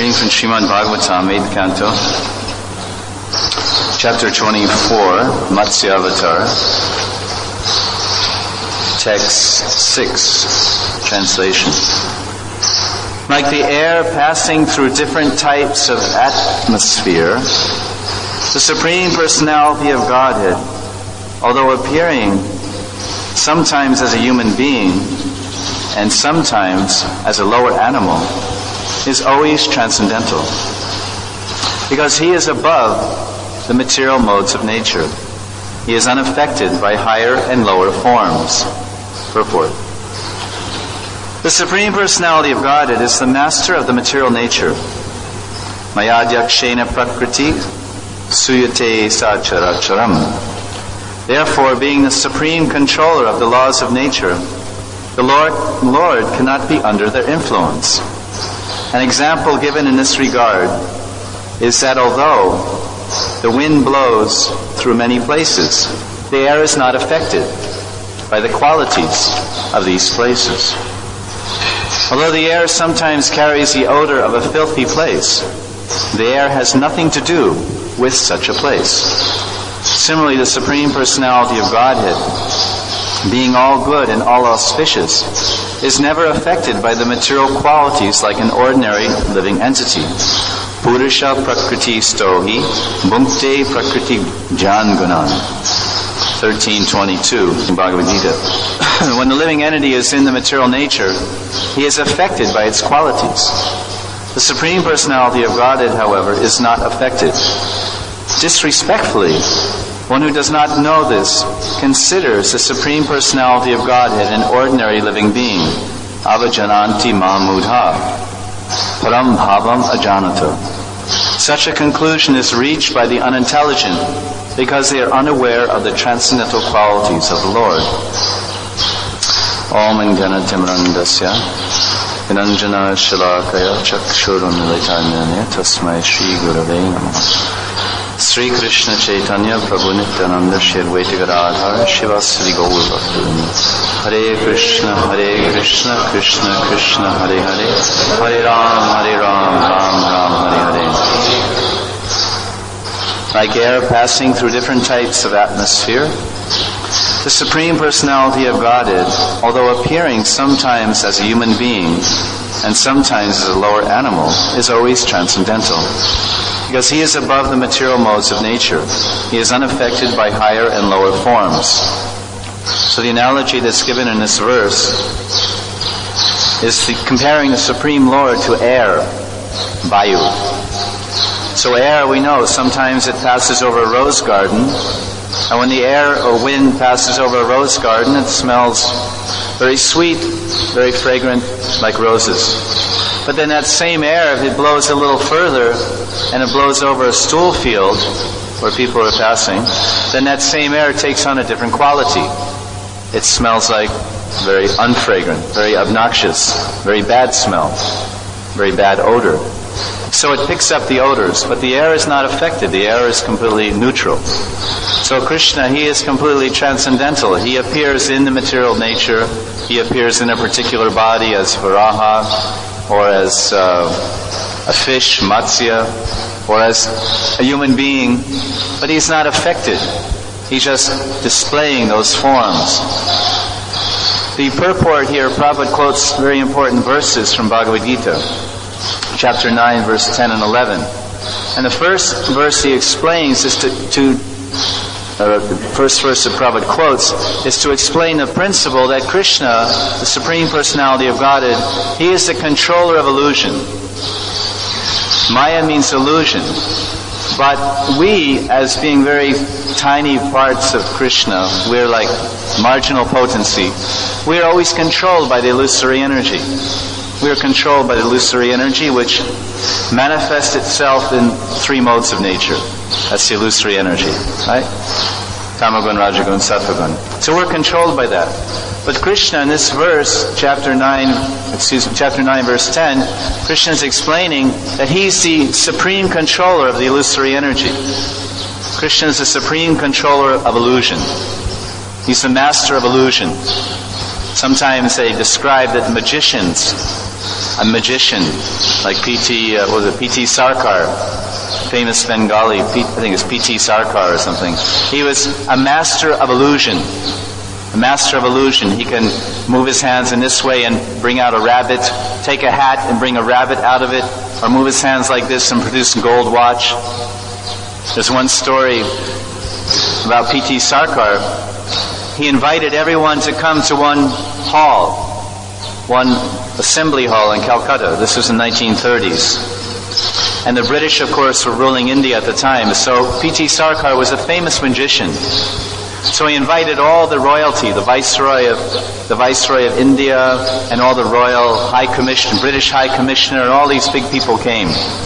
Reading from Srimad Bhagavatam, 8th Canto, Chapter 24, Matsya Avatar, Text 6, Translation. Like the air passing through different types of atmosphere, the Supreme Personality of Godhead, although appearing sometimes as a human being and sometimes as a lower animal, is always transcendental, because he is above the material modes of nature. He is unaffected by higher and lower forms. Purport. The Supreme Personality of Godhead is the master of the material nature. Mayadhyakshena prakriti suyate sacharacharam. Therefore, being the supreme controller of the laws of nature, the Lord cannot be under their influence. An example given in this regard is that although the wind blows through many places, the air is not affected by the qualities of these places. Although the air sometimes carries the odor of a filthy place, the air has nothing to do with such a place. Similarly, the Supreme Personality of Godhead, being all good and all auspicious, is never affected by the material qualities like an ordinary living entity. Purusha prakriti stohi bhunkte prakriti jangunan. 13:22 in Bhagavad Gita. When the living entity is in the material nature, he is affected by its qualities. The Supreme Personality of Godhead, however, is not affected. Disrespectfully, one who does not know this considers the Supreme Personality of Godhead an ordinary living being. Avajananti mamudha, param bhavam ajanata. Such a conclusion is reached by the unintelligent because they are unaware of the transcendental qualities of the Lord. Om Ganatimrandasya Vinanjana Shalakaya Chakshurunilitanyane Tasmai Shri Gurave Namaha. Sri Krishna Chaitanya Prabhu Nityananda Shri Advaita Gadadhar Shivasri Gaur Bhaktivinoda. Hare Krishna Krishna Krishna Hare Hare, Hare Ram Ram Hare Hare. Like air passing through different types of atmosphere, the Supreme Personality of Godhead, although appearing sometimes as a human being and sometimes as a lower animal, is always transcendental, because he is above the material modes of nature. He is unaffected by higher and lower forms. So the analogy that's given in this verse is comparing the Supreme Lord to air, Vayu. So air, we know, sometimes it passes over a rose garden, and when the air or wind passes over a rose garden, it smells very sweet, very fragrant, like roses. But then that same air, if it blows a little further and it blows over a stool field where people are passing, then that same air takes on a different quality. It smells like very unfragrant, very obnoxious, very bad smell, very bad odor. So it picks up the odors, but the air is not affected. The air is completely neutral. So Krishna, he is completely transcendental. He appears in the material nature. He appears in a particular body as Varaha, or as a fish, Matsya, or as a human being, but he's not affected. He's just displaying those forms. The purport here, Prabhupada quotes very important verses from Bhagavad Gita, chapter 9, verse 10 and 11. And the first verse he explains is the first verse that Prabhupada quotes is to explain the principle that Krishna, the Supreme Personality of Godhead, he is the controller of illusion. Maya means illusion. But we, as being very tiny parts of Krishna, we're like marginal potency. We're always controlled by the illusory energy. We are controlled by the illusory energy, which manifests itself in three modes of nature. That's the illusory energy, right? Tamagun, Rajagun, Sattvagun. So we're controlled by that. But Krishna in this verse, chapter 9, verse 10, Krishna is explaining that he's the supreme controller of the illusory energy. Krishna is the supreme controller of illusion. He's the master of illusion. Sometimes they describe that magicians a magician like P.T. P.T. Sarkar, famous Bengali, I think it's P.T. Sarkar or something. He was a master of illusion. A master of illusion. He can move his hands in this way and bring out a rabbit, take a hat and bring a rabbit out of it, or move his hands like this and produce a gold watch. There's one story about P.T. Sarkar. He invited everyone to come to one hall, one assembly hall in Calcutta. This was in the 1930s. And the British, of course, were ruling India at the time. So P.T. Sarkar was a famous magician. So he invited all the royalty, the Viceroy of India, and all the royal High Commissioner, British High Commissioner, and all these big people came.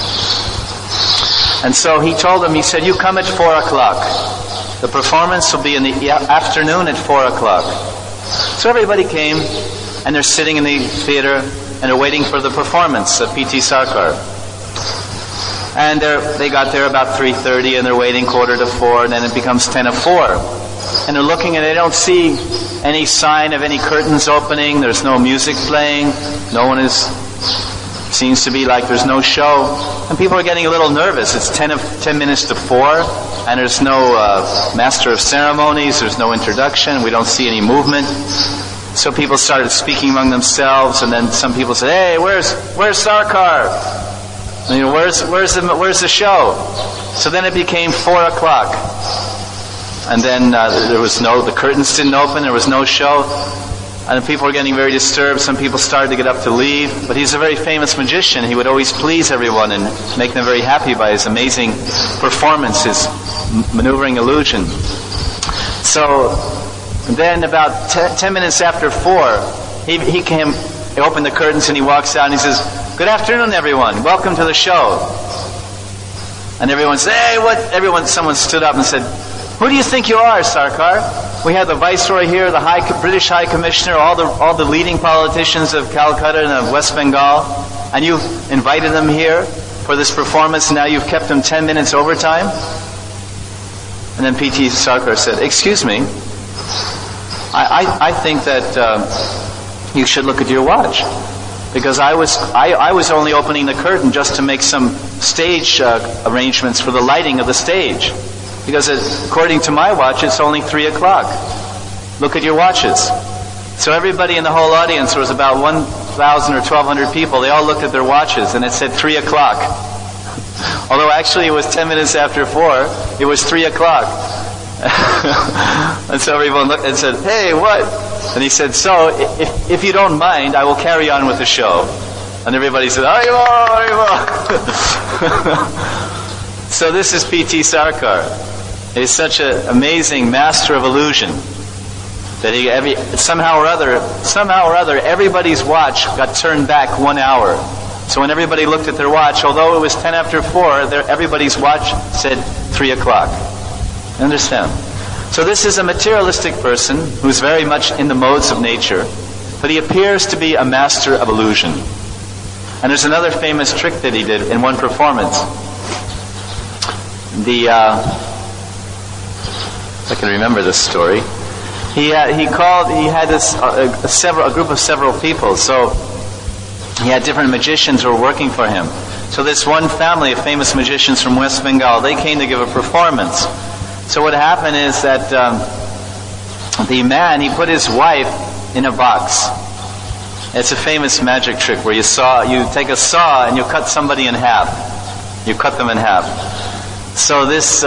And so he told them, he said, you come at 4 o'clock. The performance will be in the afternoon at 4 o'clock. So everybody came, and they're sitting in the theater, and they're waiting for the performance of P.T. Sarkar. And they got there about 3:30, and they're waiting 3:45, and then it becomes 4:10. And they're looking, and they don't see any sign of any curtains opening. There's no music playing. No one seems to be like there's no show. And people are getting a little nervous. It's 10 minutes to 4, and there's no master of ceremonies. There's no introduction. We don't see any movement. So people started speaking among themselves, and then some people said, "Hey, where's Sarkar? You know, where's the show?" So then it became 4 o'clock. And then the curtains didn't open, there was no show. And people were getting very disturbed. Some people started to get up to leave. But he's a very famous magician. He would always please everyone and make them very happy by his amazing performance, his maneuvering illusion. So then about 10 minutes after 4, he came, he opened the curtains and he walks out and he says, "Good afternoon, everyone. Welcome to the show." And everyone said, "Hey, what?" Someone stood up and said, "Who do you think you are, Sarkar? We have the Viceroy here, the British High Commissioner, all the leading politicians of Calcutta and of West Bengal, and you've invited them here for this performance, and now you've kept them 10 minutes overtime?" And then P.T. Sarkar said, "Excuse me, I think that you should look at your watch. Because I was only opening the curtain just to make some stage arrangements for the lighting of the stage. Because according to my watch, it's only 3 o'clock. Look at your watches." So everybody in the whole audience, there was about 1,000 or 1,200 people, they all looked at their watches and it said 3 o'clock. Although actually it was 10 minutes after 4, it was 3 o'clock. And so everyone looked and said, "Hey, what?" And he said, "So, if you don't mind, I will carry on with the show." And everybody said, "Haribo, Haribo." So this is P.T. Sarkar. He's such an amazing master of illusion that somehow or other, everybody's watch got turned back 1 hour. So when everybody looked at their watch, although it was 10 after 4, everybody's watch said 3 o'clock. Understand? So this is a materialistic person who's very much in the modes of nature, but he appears to be a master of illusion. And there's another famous trick that he did in one performance. If I can remember this story, he had a group of several people. So he had different magicians who were working for him. So this one family of famous magicians from West Bengal, they came to give a performance. So what happened is that the man, he put his wife in a box. It's a famous magic trick where you take a saw and you cut somebody in half. You cut them in half. So this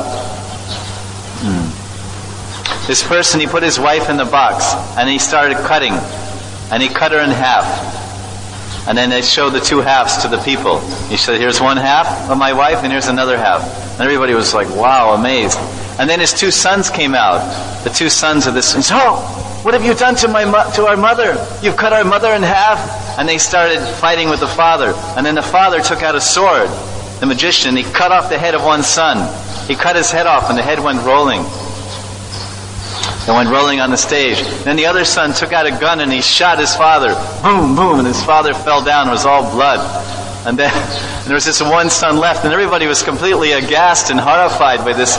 person, he put his wife in the box and he started cutting, and he cut her in half. And then they showed the two halves to the people. He said, "Here's one half of my wife and here's another half." And everybody was like, wow, amazed. And then his two sons came out. The two sons of this. He said, "Oh, what have you done to our mother? You've cut our mother in half." And they started fighting with the father. And then the father took out a sword. The magician, he cut off the head of one son. He cut his head off and the head went rolling. It went rolling on the stage. Then the other son took out a gun and he shot his father. Boom, boom, and his father fell down. It was all blood. And then there was just one son left, and everybody was completely aghast and horrified by this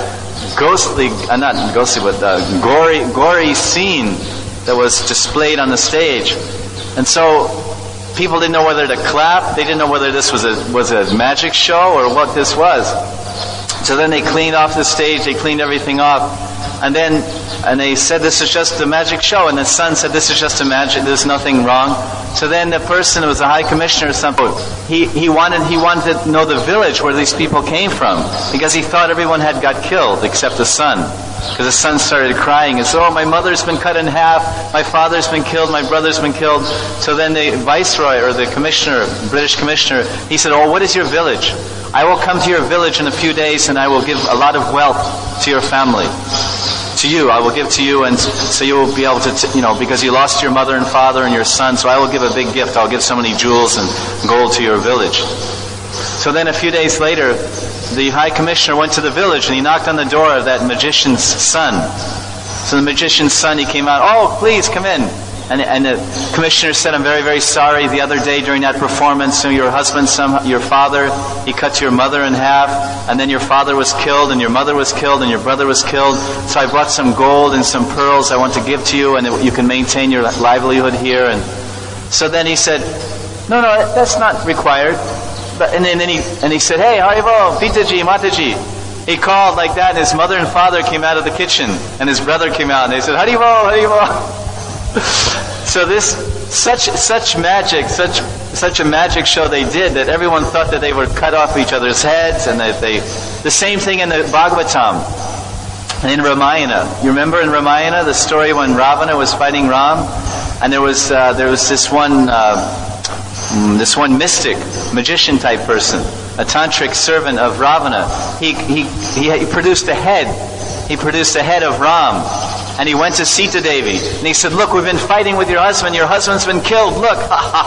gory scene that was displayed on the stage. And so people didn't know whether to clap. They didn't know whether this was a magic show or what this was. So then they cleaned off the stage. They cleaned everything off. And they said, this is just a magic show. And the son said, this is just a magic. There's nothing wrong. So then the person who was the high commissioner or something, he wanted to know the village where these people came from, because he thought everyone had got killed except the son. Because the son started crying and said, oh, my mother's been cut in half, my father's been killed, my brother's been killed. So then the viceroy or the commissioner, British commissioner, he said, oh, what is your village? I will come to your village in a few days and I will give a lot of wealth to your family. To you, I will give to you, and so you will be able to, because you lost your mother and father and your son, so I will give a big gift. I'll give so many jewels and gold to your village. So then a few days later, the high commissioner went to the village and he knocked on the door of that magician's son. So the magician's son, he came out, oh, please come in. And the commissioner said, I'm very, very sorry. The other day during that performance, your husband, your father, he cut your mother in half, and then your father was killed, and your mother was killed, and your brother was killed. So I brought some gold and some pearls I want to give to you, and you can maintain your livelihood here. And so then he said, no, that's not required. And then he said, hey, Haribo, Pitaji, Mataji. He called like that, and his mother and father came out of the kitchen, and his brother came out, and they said, Haribo, Haribo. So such a magic show they did that everyone thought that they would cut off each other's heads, and that the same thing in the Bhagavatam and in Ramayana. You remember in Ramayana the story when Ravana was fighting Ram, and there was this one mystic, magician type person, a tantric servant of Ravana. He produced a head. He produced the head of Ram. And he went to Sita Devi. And he said, look, we've been fighting with your husband. Your husband's been killed. Look.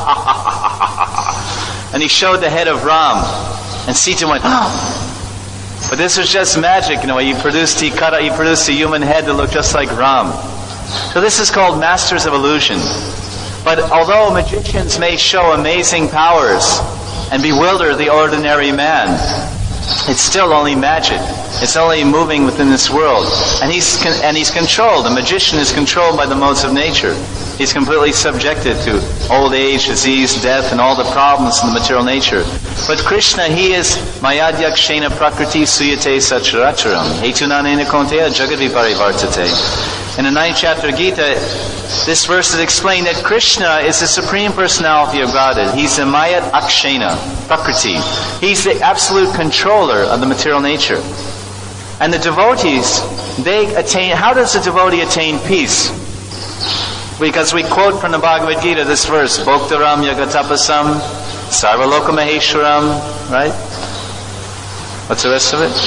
And he showed the head of Ram. And Sita went, oh. But this was just magic. He produced a human head that looked just like Ram. So this is called masters of illusion. But although magicians may show amazing powers and bewilder the ordinary man, it's still only magic. It's only moving within this world. And he's controlled. The magician is controlled by the modes of nature. He's completely subjected to old age, disease, death, and all the problems in the material nature. But Krishna, he is Mayadhyakshena Prakriti Suyate Sacharacharam Hetunanena Konteya Jagadviparivartate. In the 9th chapter of Gita, this verse is explained that Krishna is the Supreme Personality of Godhead. He's the Mayat Akshena Prakriti. He's the absolute controller of the material nature. And the devotees, they attain, how does the devotee attain peace? Because we quote from the Bhagavad Gita this verse, Bhoktaram Yagatapasam Sarvaloka Maheshwaram, right? What's the rest of it?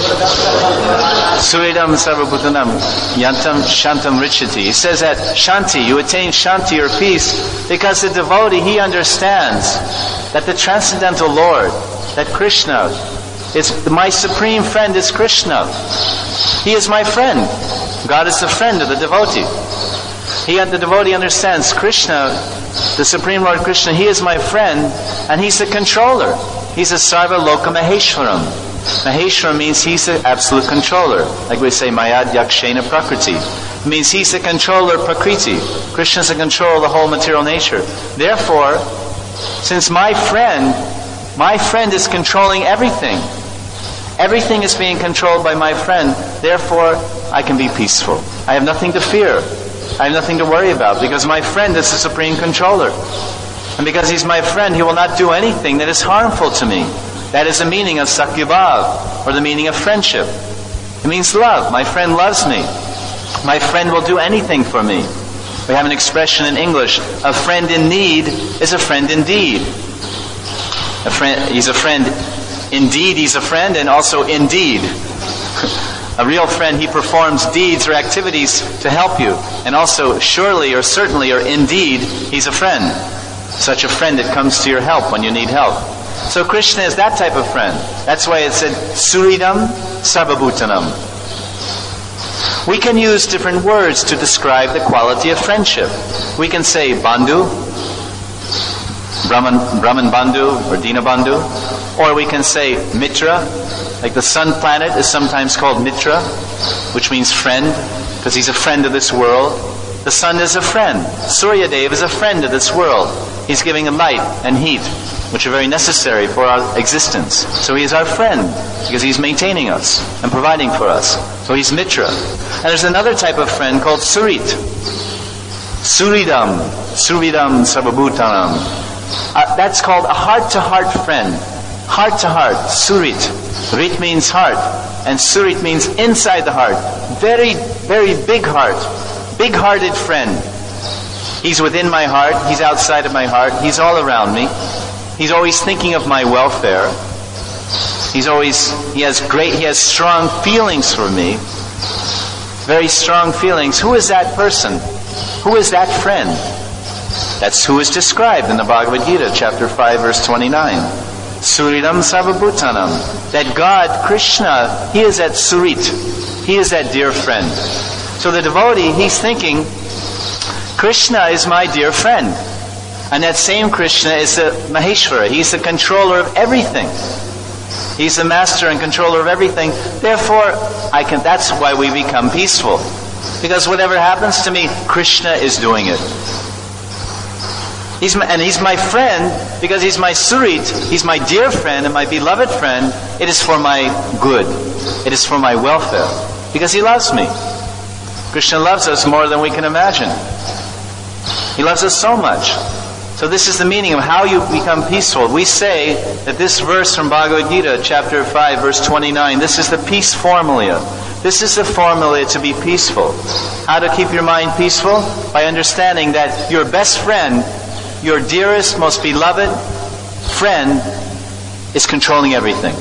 Suridam Sarvabhutanam Yantam Shantam Richati. He says that Shanti, you attain Shanti or peace because the devotee, he understands that the transcendental Lord, that Krishna, is my supreme friend is Krishna. He is my friend. God is the friend of the devotee. The devotee understands Krishna, the Supreme Lord Krishna, he is my friend, and he's the controller. He's a Sarva Loka Maheshwaram. Maheshwaram means he's the absolute controller. Like we say, Mayad Yakshena Prakriti. It means he's the controller Prakriti. Krishna's the controller of the whole material nature. Therefore, since my friend is controlling everything. Everything is being controlled by my friend. Therefore, I can be peaceful. I have nothing to fear. I have nothing to worry about because my friend is the supreme controller. And because he's my friend, he will not do anything that is harmful to me. That is the meaning of Sakyabhav, or the meaning of friendship. It means love. My friend loves me. My friend will do anything for me. We have an expression in English, a friend in need is a friend indeed. He's a friend indeed, he's a friend, and also indeed. A real friend, he performs deeds or activities to help you. And also, surely or certainly or indeed, he's a friend. Such a friend that comes to your help when you need help. So Krishna is that type of friend. That's why it said, Suridam Sarvabhutanam. We can use different words to describe the quality of friendship. We can say Bandhu, Brahman Bandhu or Dina Bandhu. Or we can say Mitra, like the sun planet is sometimes called Mitra, which means friend, because he's a friend of this world. The sun is a friend. Surya Dev is a friend of this world. He's giving light and heat, which are very necessary for our existence. So he is our friend, because he's maintaining us and providing for us. So he's Mitra. And there's another type of friend called Surit. Suridam Sarvabhutanam. That's called a heart-to-heart friend. Heart-to-heart, Surit. Rit means heart, and Surit means inside the heart. Very, very big heart. Big-hearted friend. He's within my heart, he's outside of my heart, he's all around me. He's always thinking of my welfare. He has strong feelings for me. Very strong feelings. Who is that person? Who is that friend? That's who is described in the Bhagavad Gita, chapter 5, verse 29. Suridam Sarvabhutanam. That God, Krishna, He is that Surit. He is that dear friend. So the devotee, he's thinking, Krishna is my dear friend. And that same Krishna is the Maheshvara. He's the controller of everything. He's the master and controller of everything. Therefore, that's why we become peaceful. Because whatever happens to me, Krishna is doing it. He's my friend because he's my Surit. He's my dear friend and my beloved friend. It is for my good. It is for my welfare. Because he loves me. Krishna loves us more than we can imagine. He loves us so much. So this is the meaning of how you become peaceful. We say that this verse from Bhagavad Gita, chapter 5, verse 29, this is the peace formula. This is the formula to be peaceful. How to keep your mind peaceful? By understanding that your best friend, your dearest, most beloved friend, is controlling everything.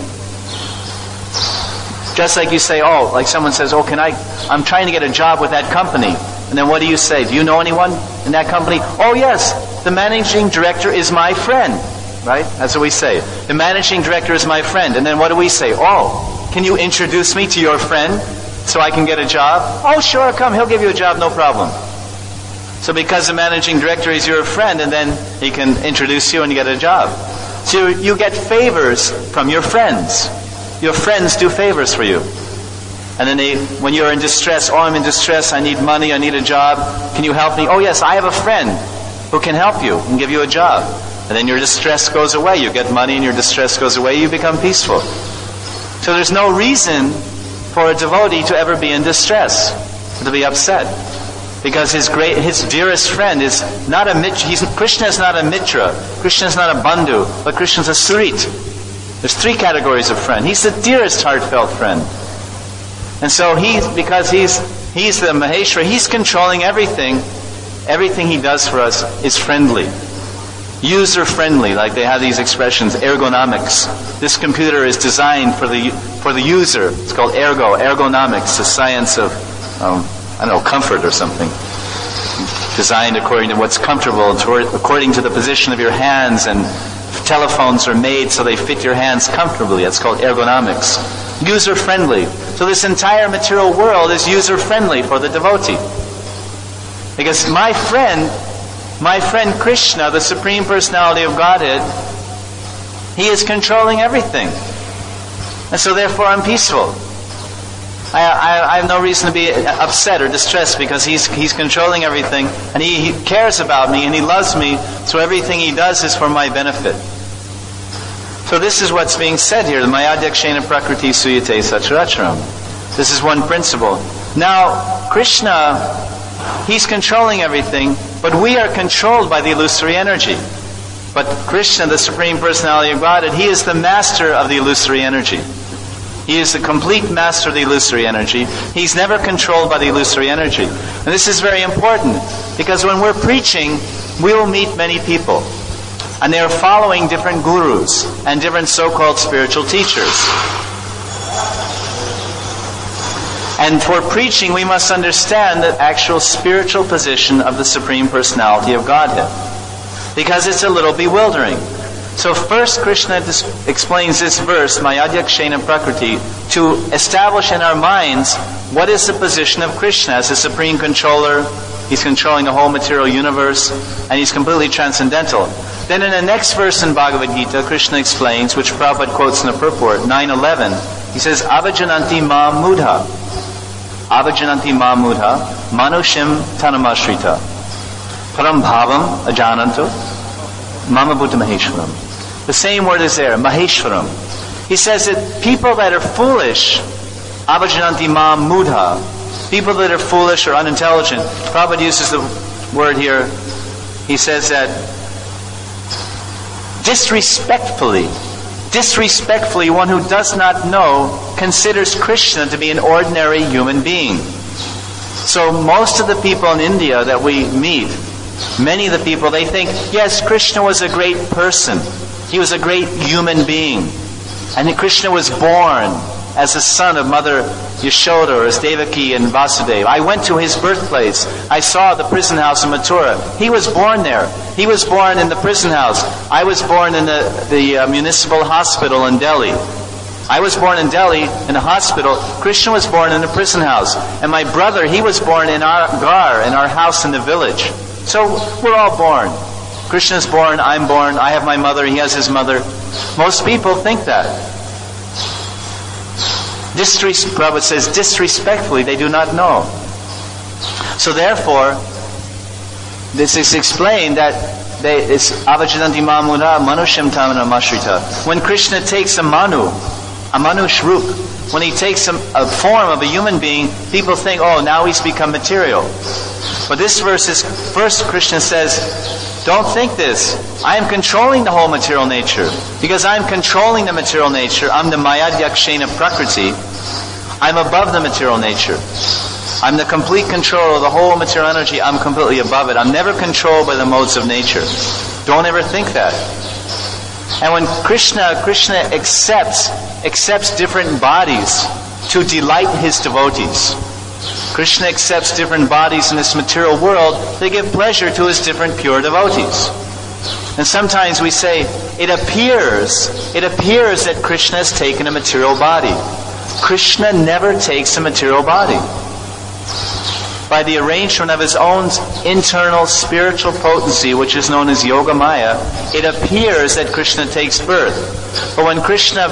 Just like you say, like someone says, I'm trying to get a job with that company. And then what do you say? Do you know anyone in that company? Oh yes, the managing director is my friend. Right? That's what we say. The managing director is my friend. And then what do we say? Oh, can you introduce me to your friend so I can get a job? Oh sure, come, he'll give you a job, no problem. So because the managing director is your friend, and then he can introduce you and you get a job. So you get favors from your friends. Your friends do favors for you. And then when you're in distress, I'm in distress, I need money, I need a job, can you help me? Oh yes, I have a friend who can help you and give you a job. And then your distress goes away, you get money and your distress goes away, you become peaceful. So there's no reason for a devotee to ever be in distress, to be upset. Because his dearest friend is not a Mitra. Krishna is not a Mitra, Krishna is not a Bandhu, but Krishna is a Surit. There's 3 categories of friend. He's the dearest heartfelt friend. And so because he's the Maheshwara, he's controlling everything. Everything he does for us is friendly. User-friendly, like they have these expressions, ergonomics. This computer is designed for the user. It's called ergonomics, the science of, comfort or something. Designed according to what's comfortable, according to the position of your hands, and telephones are made so they fit your hands comfortably. That's called ergonomics. User-friendly. So this entire material world is user-friendly for the devotee. Because my friend Krishna, the Supreme Personality of Godhead, He is controlling everything. And so therefore I'm peaceful. I have no reason to be upset or distressed because He's controlling everything, and he cares about me and He loves me, so everything He does is for my benefit. So this is what's being said here, Mayadhyakshena Prakriti Suyate Sacharacharam. This is one principle. Now, Krishna, He's controlling everything, but we are controlled by the illusory energy. But Krishna, the Supreme Personality of Godhead, He is the master of the illusory energy. He is the complete master of the illusory energy. He's never controlled by the illusory energy. And this is very important, because when we're preaching, we will meet many people. And they are following different gurus and different so-called spiritual teachers. And for preaching, we must understand the actual spiritual position of the Supreme Personality of Godhead, because it's a little bewildering. So first Krishna explains this verse, Mayadhyakshena Prakriti, to establish in our minds what is the position of Krishna as the Supreme Controller. He's controlling the whole material universe, and He's completely transcendental. Then in the next verse in Bhagavad Gita, Krishna explains, which Prabhupada quotes in the purport, 9:11, he says, Avajananti ma mudha. Avajananti ma mudha, manushim tanamashrita. Param bhavam ajananto, Mama Buddha Maheshwaram. The same word is there, Maheshwaram. He says that people that are foolish, avajananti mam mudha, people that are foolish or unintelligent, Prabhupada uses the word here, he says that disrespectfully, one who does not know considers Krishna to be an ordinary human being. So most of the people in India that we meet, many of the people, they think, yes, Krishna was a great person. He was a great human being. And Krishna was born as a son of Mother Yashoda or as Devaki and Vasudeva. I went to his birthplace. I saw the prison house in Mathura. He was born there. He was born in the prison house. I was born in the municipal hospital in Delhi. I was born in Delhi in a hospital. Krishna was born in a prison house. And my brother, he was born in our gar, in our house in the village. So we're all born. Krishna's born, I'm born, I have my mother, he has his mother. Most people think that. Prabhupada says, disrespectfully, they do not know. So therefore, this is explained that it's avajananti mamuna manusham tamana mashrita. When Krishna takes a manush rup, when he takes a form of a human being, people think, oh, now he's become material. But this verse is, first Krishna says, don't think this. I am controlling the whole material nature. Because I'm controlling the material nature, I'm the mayadhyakshena prakriti. I'm above the material nature. I'm the complete control of the whole material energy. I'm completely above it. I'm never controlled by the modes of nature. Don't ever think that. And when Krishna accepts different bodies to delight his devotees. Krishna accepts different bodies in this material world. They give pleasure to his different pure devotees. And sometimes we say, it appears that Krishna has taken a material body. Krishna never takes a material body. By the arrangement of his own internal spiritual potency, which is known as Yoga Maya, it appears that Krishna takes birth. But when Krishna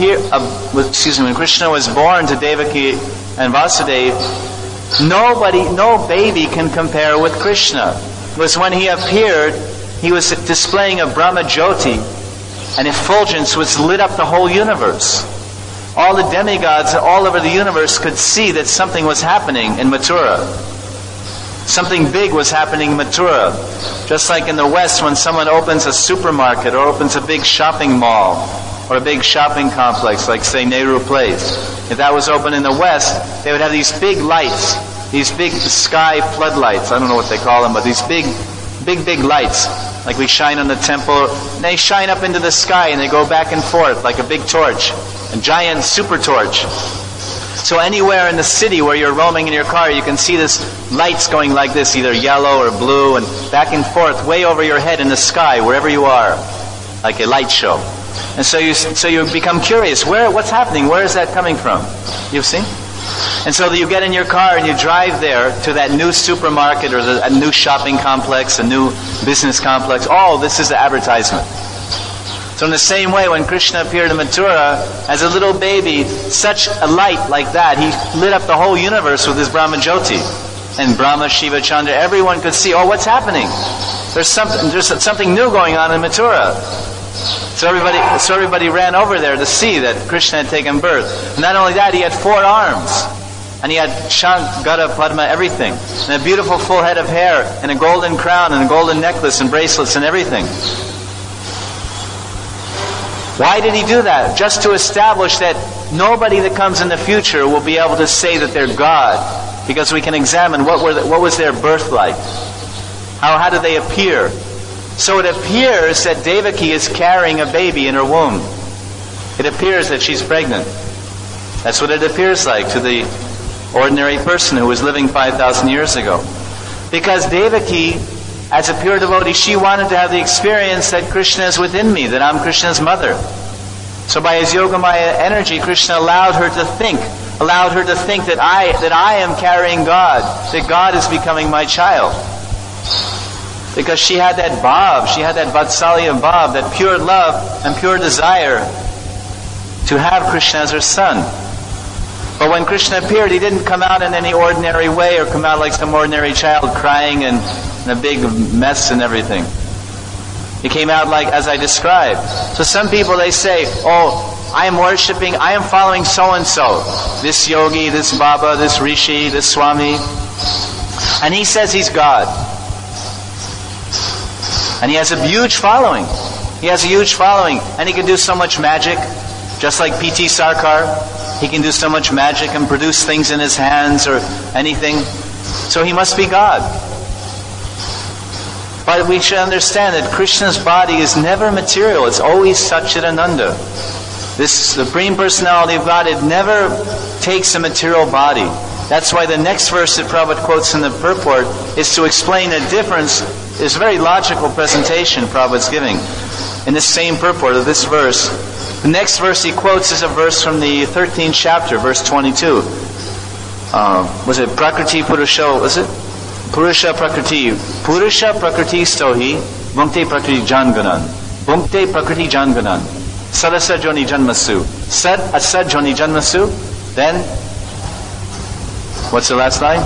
was born to Devaki and Vasudeva, no baby can compare with Krishna. It was when he appeared, he was displaying a Brahma Jyoti, an effulgence which lit up the whole universe. All the demigods all over the universe could see that something was happening in Mathura. Something big was happening in Mathura. Just like in the West, when someone opens a supermarket or opens a big shopping mall or a big shopping complex, like say Nehru Place. If that was open in the West, they would have these big lights, these big sky floodlights. I don't know what they call them, but these big lights, like we shine on the temple. And they shine up into the sky and they go back and forth like a big torch, a giant super torch. So anywhere in the city where you're roaming in your car, you can see this lights going like this, either yellow or blue, and back and forth, way over your head in the sky, wherever you are, like a light show. And so you become curious. What's happening? Where is that coming from? You've seen? And so you get in your car and you drive there to that new supermarket or a new shopping complex, a new business complex. Oh, this is the advertisement. So in the same way, when Krishna appeared in Mathura as a little baby, such a light like that, he lit up the whole universe with his Brahma Jyoti. And Brahma, Shiva, Chandra, everyone could see, oh, what's happening? There's something new going on in Mathura. So everybody ran over there to see that Krishna had taken birth. And not only that, he had 4 arms. And he had Shank, Gada, Padma, everything. And a beautiful full head of hair, and a golden crown, and a golden necklace, and bracelets, and everything. Why did he do that? Just to establish that nobody that comes in the future will be able to say that they're God. Because we can examine what was their birth like. How did they appear? So it appears that Devaki is carrying a baby in her womb. It appears that she's pregnant. That's what it appears like to the ordinary person who was living 5,000 years ago. Because Devaki, as a pure devotee, she wanted to have the experience that Krishna is within me, that I'm Krishna's mother. So by his Yogamaya energy, Krishna allowed her to think that I am carrying God, that God is becoming my child. Because she had that bhav, she had that vatsalya bhav, that pure love and pure desire to have Krishna as her son. But when Krishna appeared, he didn't come out in any ordinary way or come out like some ordinary child crying and a big mess and everything. He came out like as I described. So some people, they say, I am following so-and-so. This yogi, this Baba, this Rishi, this Swami. And he says he's God. And he has a huge following. And he can do so much magic. Just like P.T. Sarkar. He can do so much magic and produce things in his hands or anything. So he must be God. But we should understand that Krishna's body is never material. It's always Satchidananda. This Supreme Personality of God, it never takes a material body. That's why the next verse that Prabhupada quotes in the purport is to explain the difference. There's a very logical presentation Prabhupada's giving in this same purport of this verse. The next verse he quotes is a verse from the 13th chapter, verse 22. Was it Prakriti Purusha? Was it? Purusha Prakriti. Purusha Prakriti Stohi Bhunkte Prakriti Janganan. Bhunkte Prakriti Janganan. Sadasa Joni Janmasu. Sad Asad Joni Janmasu. Then, what's the last line?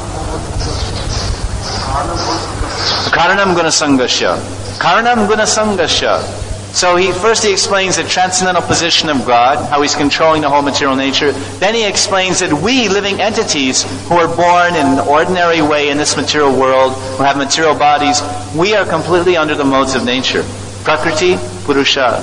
Karanam Gunasangasya. Karanam Gunasangasya. So he explains the transcendental position of God, how He's controlling the whole material nature. Then he explains that we, living entities who are born in an ordinary way in this material world, who have material bodies, we are completely under the modes of nature. Prakriti, Purusha,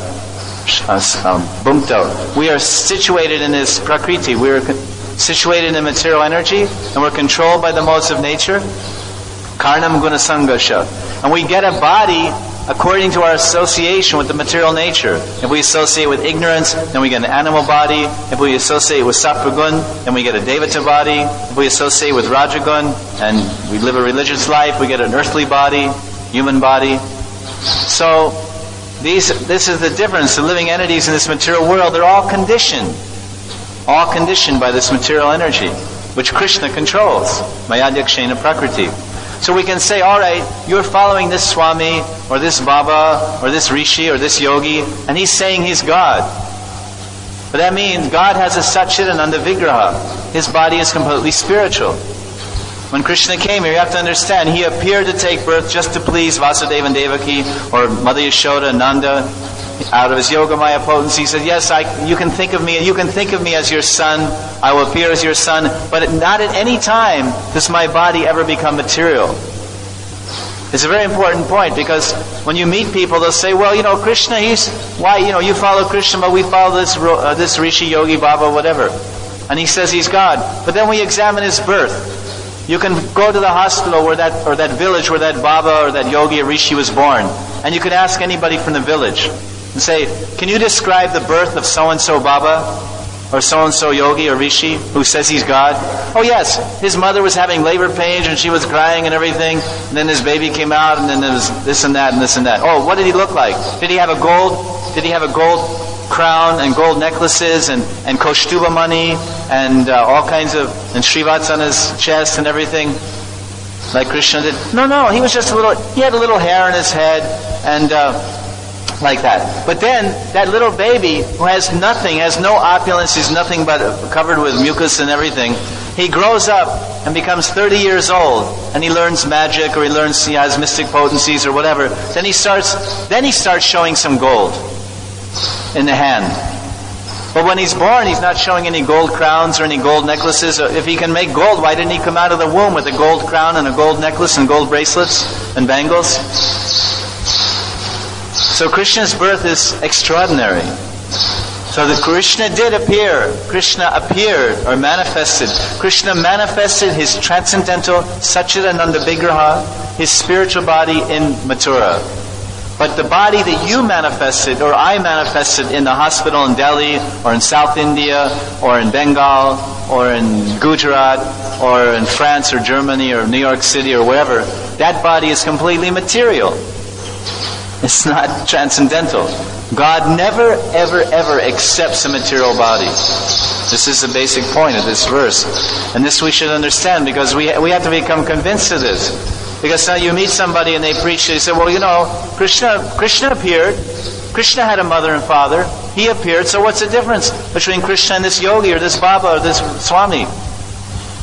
Bhunkto. We are situated in this Prakriti. We are situated in material energy, and we're controlled by the modes of nature. Karnam Gunasangasha. And we get a body according to our association with the material nature. If we associate with ignorance, then we get an animal body. If we associate with Sattvagun, then we get a Devata body. If we associate with Rajagun and we live a religious life, we get an earthly body, human body. So, this is the difference. The living entities in this material world, they're all conditioned by this material energy, which Krishna controls. Mayadhyakshena Prakriti. So we can say, alright, you're following this Swami, or this Baba, or this Rishi, or this Yogi, and he's saying he's God. But that means God has a Satchidananda Vigraha. His body is completely spiritual. When Krishna came here, you have to understand, he appeared to take birth just to please Vasudeva and Devaki, or Mother Yashoda and Nanda. Out of his Yogamaya potency, he said, yes, you can think of me as your son. I will appear as your son, but not at any time does my body ever become material. It's a very important point, because when you meet people, they'll say, well, Krishna, you follow Krishna, but we follow this Rishi, Yogi, Baba, whatever. And he says he's God. But then we examine his birth. You can go to the hospital or that village where that Baba or that Yogi or Rishi was born, and you can ask anybody from the village and say, can you describe the birth of so-and-so Baba or so-and-so Yogi or Rishi who says he's God? Oh yes, his mother was having labor pains and she was crying and everything, and then his baby came out, and then there was this and that and this and that. Oh, what did he look like? Did he have a gold crown and gold necklaces and Kaustuba money and all kinds of, and Shrivats on his chest and everything like Krishna did? No, he was just he had a little hair in his head and like that. But then, that little baby who has nothing, has no opulence, he's nothing but covered with mucus and everything, he grows up and becomes 30 years old, and he learns magic, or he has mystic potencies or whatever. Then he starts showing some gold in the hand. But when he's born, he's not showing any gold crowns or any gold necklaces. If he can make gold, why didn't he come out of the womb with a gold crown and a gold necklace and gold bracelets and bangles? So Krishna's birth is extraordinary. So that Krishna did appear. Krishna appeared or manifested. Krishna manifested his transcendental Satchidananda Vigraha, his spiritual body in Mathura. But the body that you manifested, or I manifested in the hospital in Delhi, or in South India, or in Bengal, or in Gujarat, or in France, or Germany, or New York City, or wherever, that body is completely material. It's not transcendental. God never, ever, ever accepts a material body. This is the basic point of this verse. And this we should understand, because we have to become convinced of this. Because now you meet somebody and they preach, they say, well, Krishna appeared. Krishna had a mother and father. He appeared, so what's the difference between Krishna and this yogi or this Baba or this Swami?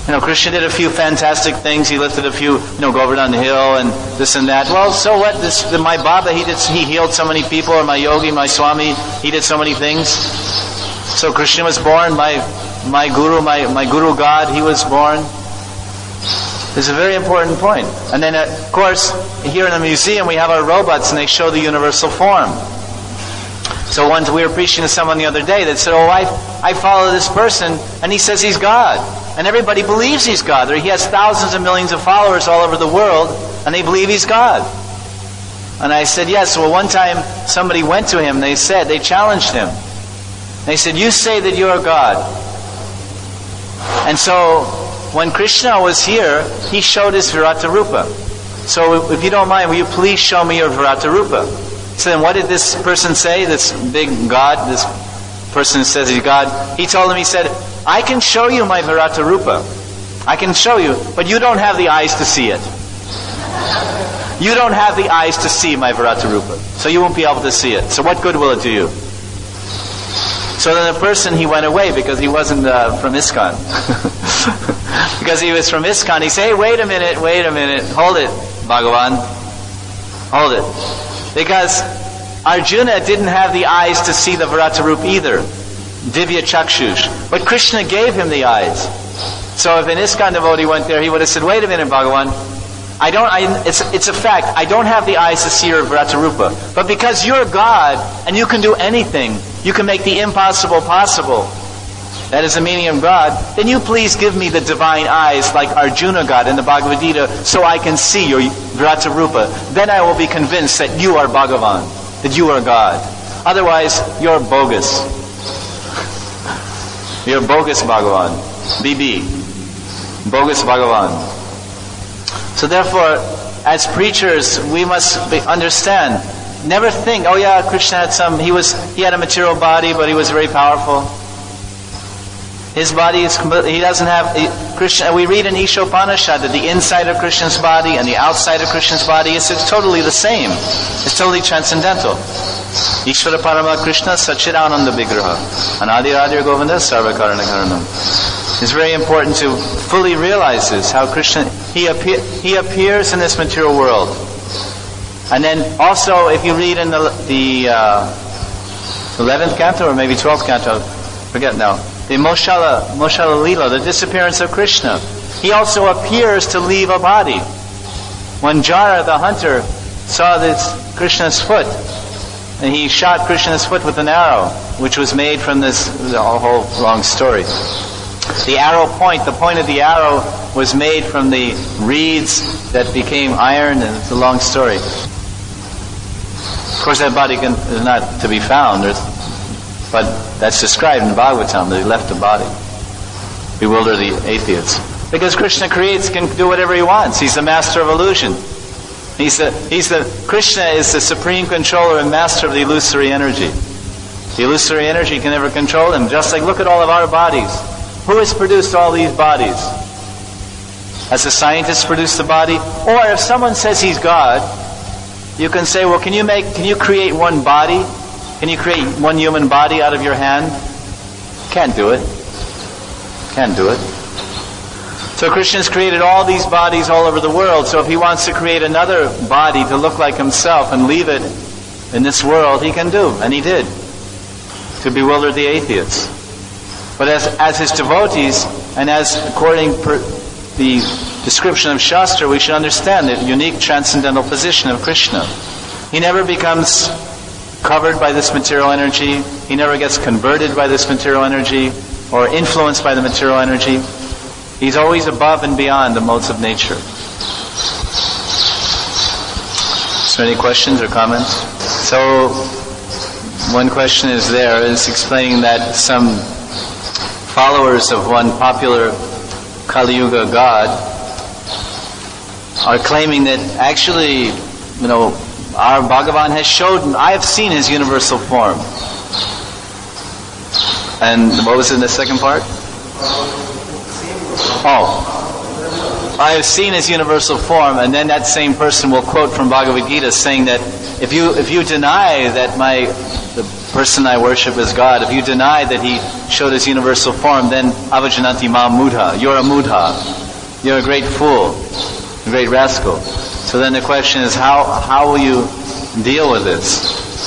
Krishna did a few fantastic things. He lifted a few, Govardhan Hill and this and that. Well, so what? My Baba, he healed so many people, or my yogi, my Swami, he did so many things. So Krishna was born, my Guru, my Guru God, he was born. It's a very important point. And then, of course, here in the museum we have our robots and they show the universal form. So once we were preaching to someone the other day that said, I follow this person and he says he's God. And everybody believes he's God. He has thousands of millions of followers all over the world and they believe he's God. And I said, yes. Well, one time somebody went to him, they challenged him. They said, you say that you're God. And so when Krishna was here, he showed his Virata Rupa. So if you don't mind, will you please show me your Virata Rupa? So then what did this person say, this big God, this person who says he's God? He told him, he said, I can show you my Virata Rupa. I can show you, but you don't have the eyes to see it. You don't have the eyes to see my Virata Rupa. So you won't be able to see it. So what good will it do you? So then the person, he went away because he wasn't from ISKCON. Because he was from ISKCON, he said, hey, wait a minute, hold it, Bhagavan. Hold it. Because Arjuna didn't have the eyes to see the Virata Rupa either. Divya Chakshush. But Krishna gave him the eyes. So if an ISKCON devotee went there, he would have said, wait a minute, Bhagavan. It's a fact. I don't have the eyes to see your Virata Rupa. But because you're God, and you can do anything, you can make the impossible possible. That is the meaning of God. Then you please give me the divine eyes like Arjuna got in the Bhagavad Gita so I can see your Virata Rupa. Then I will be convinced that you are Bhagavan, that you are God. Otherwise, you're bogus. You're bogus Bhagavan. BB. Bogus Bhagavan. So therefore, as preachers, we must understand. Never think, oh yeah, Krishna had he had a material body, but he was very powerful. His body is completely, he doesn't have, Krishna, we read in Ishopanishad that the inside of Krishna's body and the outside of Krishna's body is totally the same. It's totally transcendental. Ishvara Parama Krishna Satchidananda Vigraha Anadi Radhir Govinda Sarvakarana Karanam. It's very important to fully realize this, how Krishna, he appears in this material world. And then also, if you read in the 11th canto, or maybe 12th canto, forget now, the Moshala Leela, the disappearance of Krishna, he also appears to leave a body. When Jara, the hunter, saw this Krishna's foot, and he shot Krishna's foot with an arrow, which was made from the whole long story. The arrow point, the point of the arrow was made from the reeds that became iron, and it's a long story. Of course, that body is not to be found, but that's described in Bhagavatam, that he left the body. Bewilder the atheists. Because Krishna can do whatever he wants. He's the master of illusion. Krishna is the supreme controller and master of the illusory energy. The illusory energy can never control him. Just like, look at all of our bodies. Who has produced all these bodies? Has the scientist produced the body? Or if someone says he's God, you can say, well, can you create one body? Can you create one human body out of your hand? Can't do it. Can't do it. So Krishna's created all these bodies all over the world. So if he wants to create another body to look like himself and leave it in this world, he can do. And he did. To bewilder the atheists. But as his devotees, and as according to the description of Shastra, we should understand the unique transcendental position of Krishna. He never becomes covered by this material energy. He never gets converted by this material energy or influenced by the material energy. He's always above and beyond the modes of nature. So any questions or comments? So one question is explaining that some followers of one popular Kali Yuga god are claiming that actually, our Bhagavan has showed, I have seen his universal form. And what was in the second part? I have seen his universal form, and then that same person will quote from Bhagavad Gita saying that if you deny that the person I worship is God, if you deny that he showed his universal form, then avajananti ma mudha. You're a mudha. You're a great fool, a great rascal. So then the question is, how will you deal with this?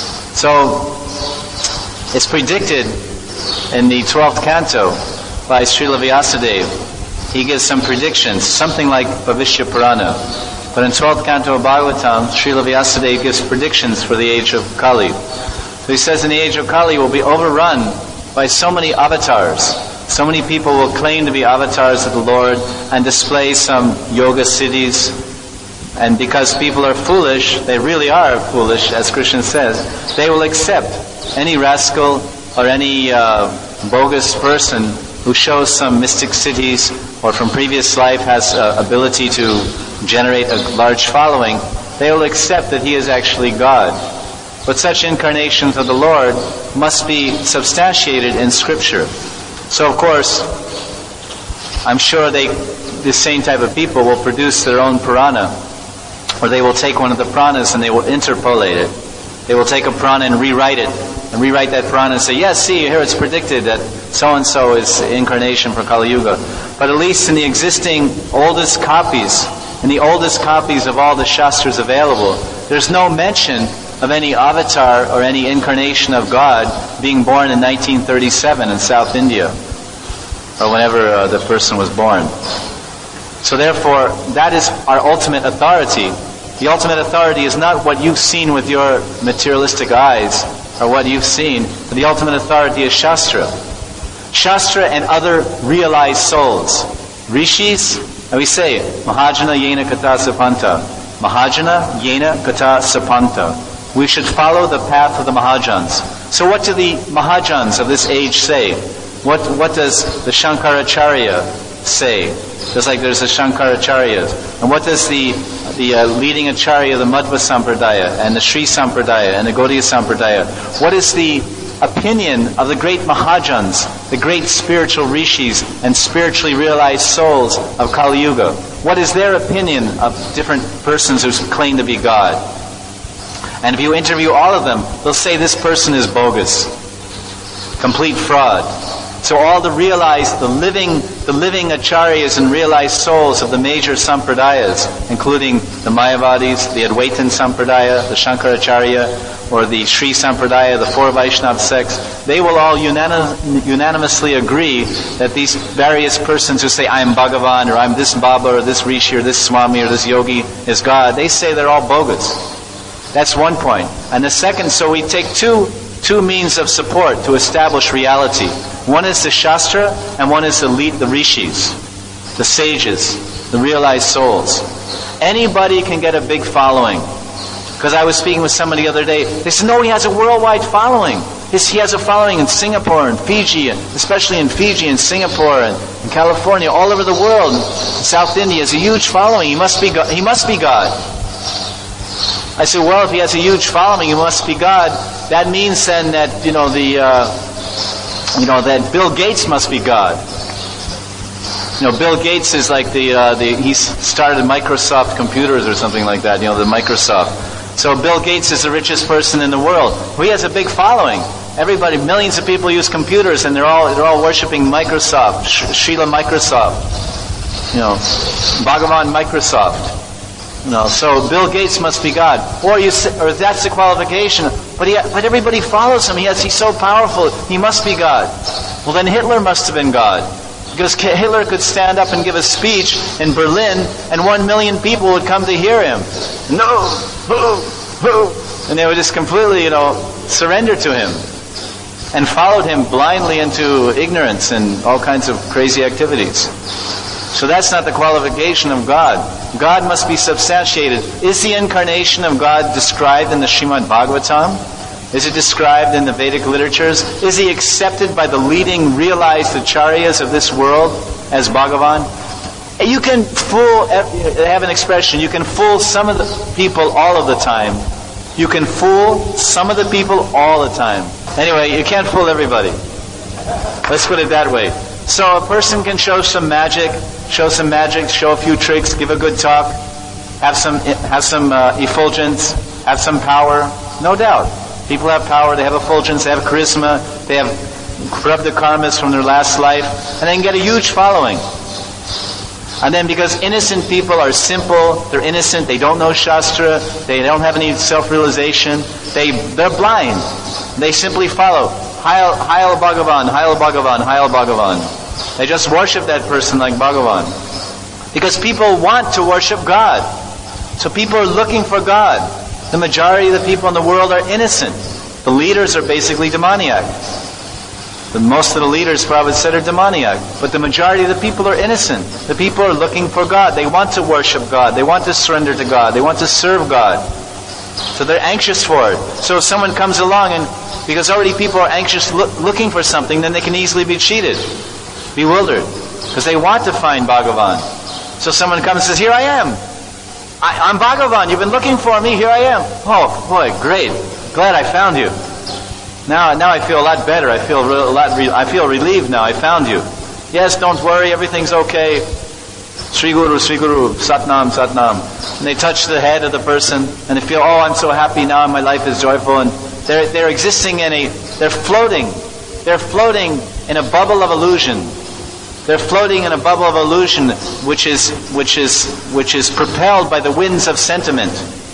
So it's predicted in the 12th canto by Srila Vyasadeva. He gives some predictions, something like Bhavishya Purana. But in 12th canto of Bhagavatam, Srila Vyasadeva gives predictions for the age of Kali. So he says in the age of Kali will be overrun by so many avatars. So many people will claim to be avatars of the Lord and display some yoga siddhis. And because people are foolish, they really are foolish, as Krishna says, they will accept any rascal or any bogus person who shows some mystic siddhis or from previous life has ability to generate a large following. They will accept that he is actually God. But such incarnations of the Lord must be substantiated in Scripture. So of course, I'm sure this same type of people will produce their own Purana, or they will take one of the Puranas and they will interpolate it. They will take a Purana and rewrite it, and rewrite that Purana and say, yes, see, here it's predicted that so-and-so is incarnation for Kali Yuga. But at least in the existing oldest copies, in the oldest copies of all the Shastras available, there's no mention of any avatar or any incarnation of God being born in 1937 in South India, or whenever the person was born. So therefore, that is our ultimate authority. The ultimate authority is not what you've seen with your materialistic eyes, or what you've seen, but the ultimate authority is Shastra. Shastra and other realized souls. Rishis, and we say it, Mahajana Yena Kata Sapanta. Mahajana Yena Kata Sapanta. We should follow the path of the Mahajans. So what do the Mahajans of this age say? What does the Shankaracharya say? Just like there's the Shankaracharyas. And what does the leading Acharya, the Madhva Sampradaya, and the Sri Sampradaya, and the Gaudiya Sampradaya, what is the opinion of the great Mahajans, the great spiritual rishis and spiritually realized souls of Kali Yuga? What is their opinion of different persons who claim to be God? And if you interview all of them, they'll say this person is bogus, complete fraud. So all the realized, the living acharyas and realized souls of the major sampradayas, including the Mayavadis, the Advaitin Sampradaya, the Shankaracharya, or the Sri Sampradaya, the four Vaishnava sects, they will all unanimously agree that these various persons who say, I am Bhagavan, or I'm this Baba, or this Rishi, or this Swami, or this Yogi is God, they say they're all bogus. That's one point. And the second, so we take two means of support to establish reality. One is the Shastra, and one is the rishis, the sages, the realized souls. Anybody can get a big following. Because I was speaking with somebody the other day, they said, no, he has a worldwide following. He has a following in Singapore and Fiji, especially in Fiji and Singapore and in California, all over the world. In South India, he has a huge following. He must be God. I said, well, if he has a huge following, he must be God. That means then that, that Bill Gates must be God. Bill Gates is like he started Microsoft Computers or something like that, the Microsoft. So Bill Gates is the richest person in the world. He has a big following. Everybody, millions of people use computers and they're all worshiping Microsoft, Srila Microsoft, Bhagavan Microsoft. So Bill Gates must be God. Or that's the qualification. But everybody follows him. He's so powerful. He must be God. Well, then Hitler must have been God. Because Hitler could stand up and give a speech in Berlin and 1 million people would come to hear him. No! And they would just completely, surrender to him. And followed him blindly into ignorance and all kinds of crazy activities. So that's not the qualification of God. God must be substantiated. Is the incarnation of God described in the Srimad Bhagavatam? Is it described in the Vedic literatures? Is he accepted by the leading realized acharyas of this world as Bhagavan? You can have an expression, you can fool some of the people all of the time. You can fool some of the people all the time. Anyway, you can't fool everybody. Let's put it that way. So a person can show some magic, show a few tricks, give a good talk, have some effulgence, have some power? No doubt. People have power, they have effulgence, they have charisma, they have rubbed the karmas from their last life, and they can get a huge following. And then because innocent people are simple, they're innocent, they don't know Shastra, they don't have any self-realization, they're blind. They simply follow. Hail Bhagavan, Hail Bhagavan, Hail Bhagavan. They just worship that person like Bhagavan. Because people want to worship God. So people are looking for God. The majority of the people in the world are innocent. The leaders are basically demoniac. Most of the leaders, Prabhupada said, are demoniac. But the majority of the people are innocent. The people are looking for God. They want to worship God. They want to surrender to God. They want to serve God. So they're anxious for it. So if someone comes along and, because already people are anxious looking for something, then they can easily be cheated, bewildered. Because they want to find Bhagavan. So someone comes and says, here I am. I'm Bhagavan. You've been looking for me. Here I am. Oh, boy, great. Glad I found you. Now I feel a lot better. I feel relieved now. I found you. Yes, don't worry. Everything's okay. Sri Guru, Satnam, Satnam. And they touch the head of the person and they feel, oh, I'm so happy now. My life is joyful. And they're existing they're floating in a bubble of illusion. They're floating in a bubble of illusion which is propelled by the winds of sentiment.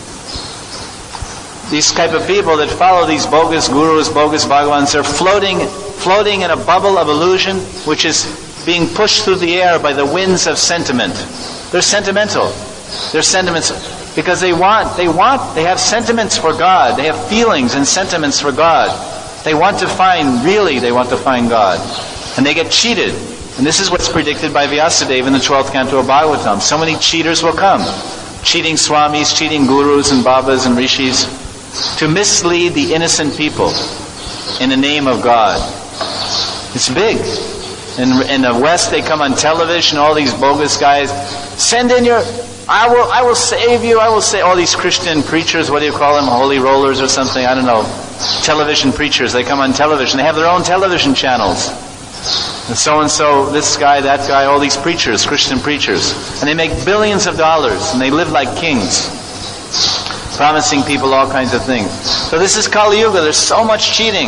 These type of people that follow these bogus gurus, bogus bhagavans, they're floating in a bubble of illusion which is being pushed through the air by the winds of sentiment. They're sentimental. They're sentiments because they have sentiments for God. They have feelings and sentiments for God. They want to find God. And they get cheated. And this is what's predicted by Vyasadeva in the 12th canto of Bhagavatam. So many cheaters will come. Cheating swamis, cheating gurus and babas and rishis to mislead the innocent people in the name of God. It's big. In the West, they come on television, all these bogus guys. Send in your... I will save you. I will say all these Christian preachers, what do you call them? Holy rollers or something? I don't know. Television preachers. They come on television. They have their own television channels. And so, this guy, that guy, all these preachers, Christian preachers. And they make billions of dollars, and they live like kings, promising people all kinds of things. So this is Kali Yuga. There's so much cheating.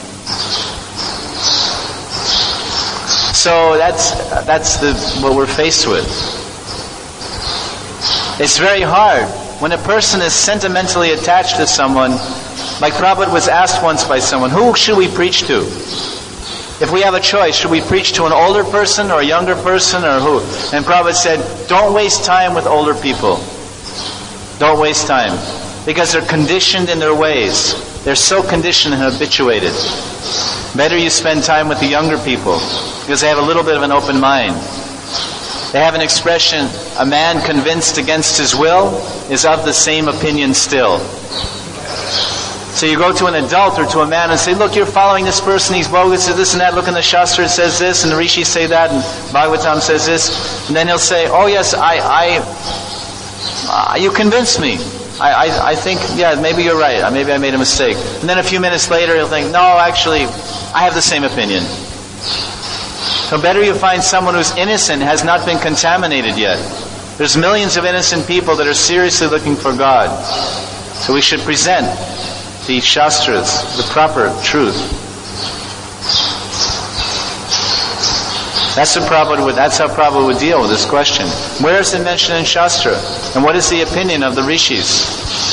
So that's what we're faced with. It's very hard. When a person is sentimentally attached to someone, like Prabhupada was asked once by someone, who should we preach to? If we have a choice, should we preach to an older person or a younger person or who? And Prabhupada said, don't waste time with older people. Don't waste time. Because they're conditioned in their ways. They're so conditioned and habituated. Better you spend time with the younger people because they have a little bit of an open mind. They have an expression, a man convinced against his will is of the same opinion still. So you go to an adult or to a man and say, look, you're following this person, he's bogus, this and that, look in the Shastra, it says this, and the Rishis say that, and Bhagavatam says this. And then he'll say, oh yes, you convinced me. I think, yeah, maybe you're right. Maybe I made a mistake. And then a few minutes later, he'll think, no, actually, I have the same opinion. So better you find someone who's innocent, has not been contaminated yet. There's millions of innocent people that are seriously looking for God. So we should present the Shastras, the proper truth. That's how Prabhupada would deal with this question. Where is it mentioned in Shastra? And what is the opinion of the Rishis?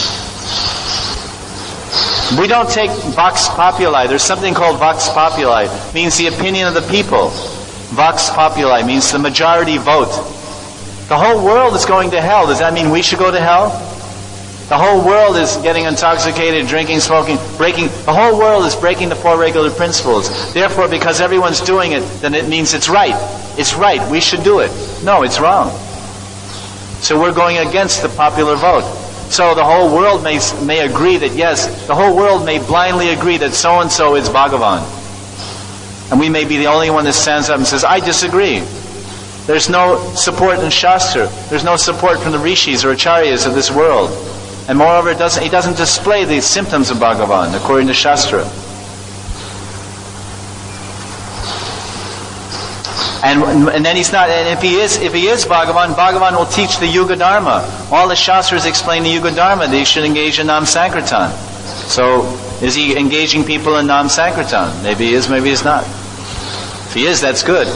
We don't take Vox Populi. There's something called Vox Populi. It means the opinion of the people. Vox Populi means the majority vote. The whole world is going to hell. Does that mean we should go to hell? The whole world is getting intoxicated, drinking, smoking, breaking. The whole world is breaking the four regular principles. Therefore, because everyone's doing it, then it means it's right. It's right. We should do it. No, it's wrong. So we're going against the popular vote. So the whole world may agree that yes, the whole world may blindly agree that so-and-so is Bhagavan. And we may be the only one that stands up and says, I disagree. There's no support in Shastra. There's no support from the Rishis or Acharyas of this world. And moreover, he doesn't display the symptoms of Bhagavan, according to Shastra. And then he's not. And if he is Bhagavan will teach the Yuga Dharma. All the Shastras explain the Yuga Dharma. They should engage in Nam Sankirtan. So, is he engaging people in Nam Sankirtan? Maybe he is, maybe he's not. If he is, that's good.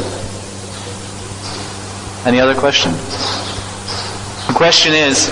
Any other question? The question is,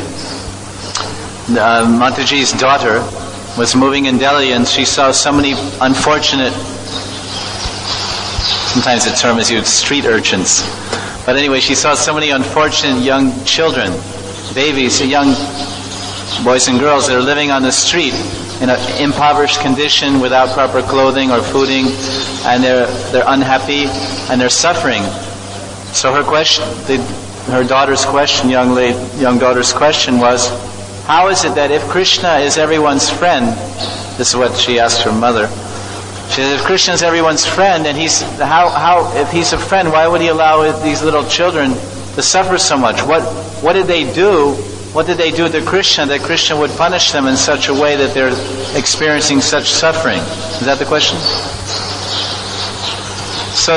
Mataji's daughter was moving in Delhi and she saw so many unfortunate, sometimes the term is used, street urchins. But anyway, she saw so many unfortunate young children, babies, young boys and girls that are living on the street in an impoverished condition without proper clothing or fooding, and they're unhappy and they're suffering. So her question, her daughter's question, young daughter's question was, how is it that if Krishna is everyone's friend, this is what she asked her mother, she said, if Krishna is everyone's friend, and if he's a friend, why would he allow these little children to suffer so much? What did they do? What did they do to Krishna that Krishna would punish them in such a way that they're experiencing such suffering? Is that the question? So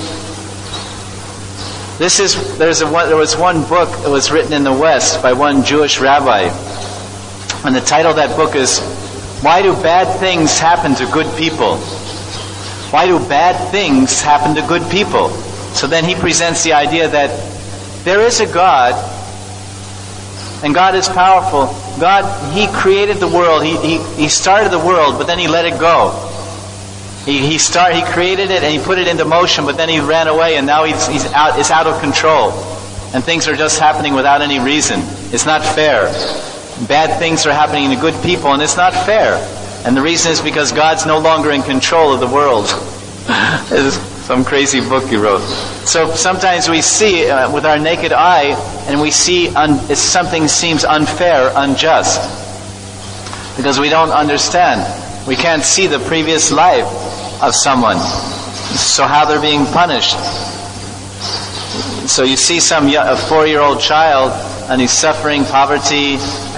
there was one book that was written in the West by one Jewish rabbi, and the title of that book is, Why Do Bad Things Happen to Good People? Why do bad things happen to good people? So then he presents the idea that there is a God, and God is powerful. God, He created the world. He started the world, but then He let it go. He created it and He put it into motion, but then He ran away, and now it's out of control. And things are just happening without any reason. It's not fair. Bad things are happening to good people, and it's not fair. And the reason is because God's no longer in control of the world. It's some crazy book He wrote. So sometimes we see with our naked eye, and we see something seems unfair, unjust, because we don't understand. We can't see the previous life of someone. So how they're being punished. So you see a 4-year-old child, and he's suffering poverty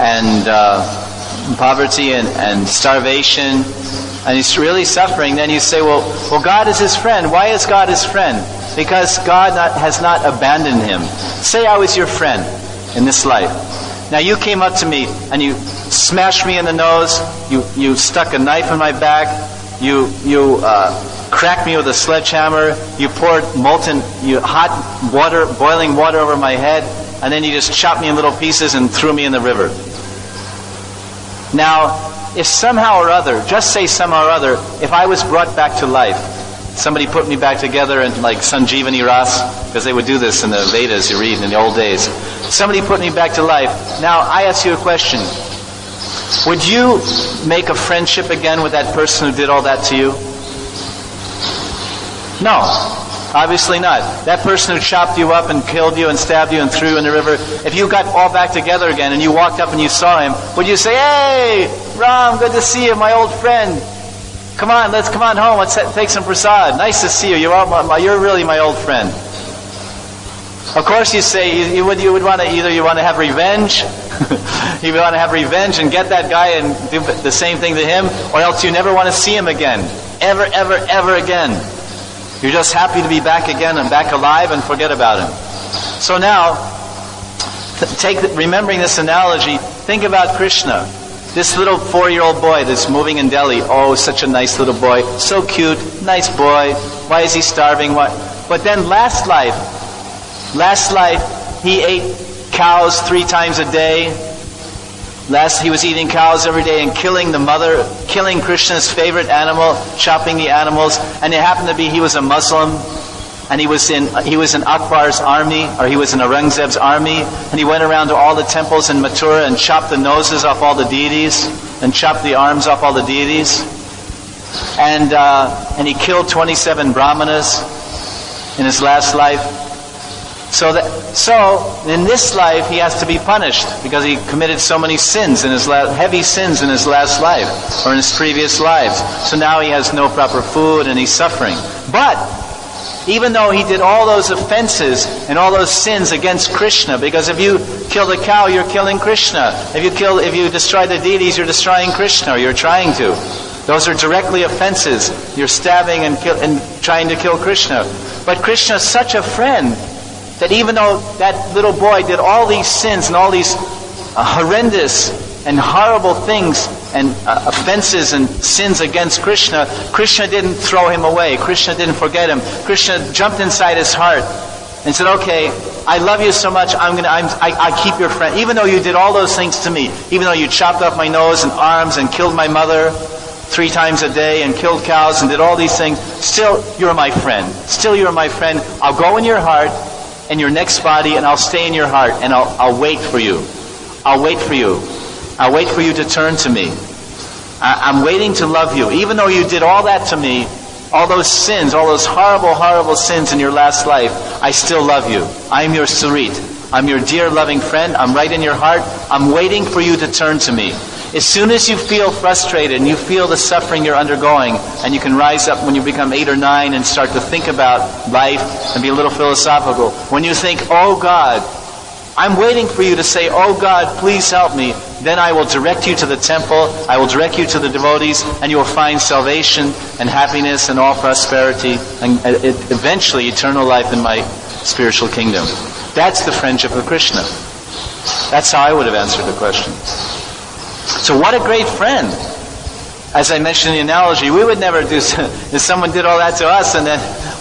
and starvation, and he's really suffering. Then you say, well, God is his friend. Why is God his friend? Because God has not abandoned him. Say I was your friend in this life. Now you came up to me and you smashed me in the nose. You stuck a knife in my back. You cracked me with a sledgehammer. You poured hot water, boiling water over my head, and then you just chopped me in little pieces and threw me in the river. Now, if somehow or other, just say somehow or other, if I was brought back to life, somebody put me back together in like Sanjeevani Ras, because they would do this in the Vedas, you read in the old days. Somebody put me back to life. Now, I ask you a question. Would you make a friendship again with that person who did all that to you? No, obviously not. That person who chopped you up and killed you and stabbed you and threw you in the river, if you got all back together again and you walked up and you saw him, would you say, hey, Ram, good to see you, my old friend. Come on home, let's take some prasad. Nice to see you, you're really my old friend. Of course you say, you would want to have revenge, you want to have revenge and get that guy and do the same thing to him, or else you never want to see him again. Ever, ever, ever again. You're just happy to be back again and back alive and forget about him. So now, remembering this analogy, think about Krishna. This little 4-year-old boy that's moving in Delhi. Oh, such a nice little boy. So cute. Nice boy. Why is he starving? But then last life, he ate cows 3 times a day. He was eating cows every day and killing Krishna's favorite animal, chopping the animals. And it happened to be he was a Muslim, and he was in Akbar's army, or he was in Aurangzeb's army, and he went around to all the temples in Mathura and chopped the noses off all the deities and chopped the arms off all the deities. And he killed 27 brahmanas in his last life. So in this life he has to be punished because he committed so many sins heavy sins in his last life or in his previous lives. So now he has no proper food and he's suffering. But even though he did all those offenses and all those sins against Krishna, because if you kill the cow, you're killing Krishna. If you destroy the deities, you're destroying Krishna, or you're trying to. Those are directly offenses. You're stabbing and trying to kill Krishna. But Krishna is such a friend that even though that little boy did all these sins and all these horrendous and horrible things and offenses and sins against Krishna, Krishna didn't throw him away. Krishna didn't forget him. Krishna jumped inside his heart and said, okay, I love you so much, I keep your friend. Even though you did all those things to me, even though you chopped off my nose and arms and killed my mother 3 times a day and killed cows and did all these things, still you're my friend. Still you're my friend. I'll go in your heart and your next body and I'll stay in your heart and I'll wait for you. I'll wait for you. I'll wait for you to turn to me. I'm waiting to love you. Even though you did all that to me, all those sins, all those horrible, horrible sins in your last life, I still love you. I'm your Surit. I'm your dear, loving friend. I'm right in your heart. I'm waiting for you to turn to me. As soon as you feel frustrated and you feel the suffering you're undergoing, and you can rise up when you become 8 or 9 and start to think about life and be a little philosophical. When you think, oh God, I'm waiting for you to say, oh God, please help me. Then I will direct you to the temple, I will direct you to the devotees, and you will find salvation and happiness and all prosperity, and eventually eternal life in my spiritual kingdom. That's the friendship of Krishna. That's how I would have answered the question. So what a great friend. As I mentioned in the analogy, we would never do, if someone did all that to us, and then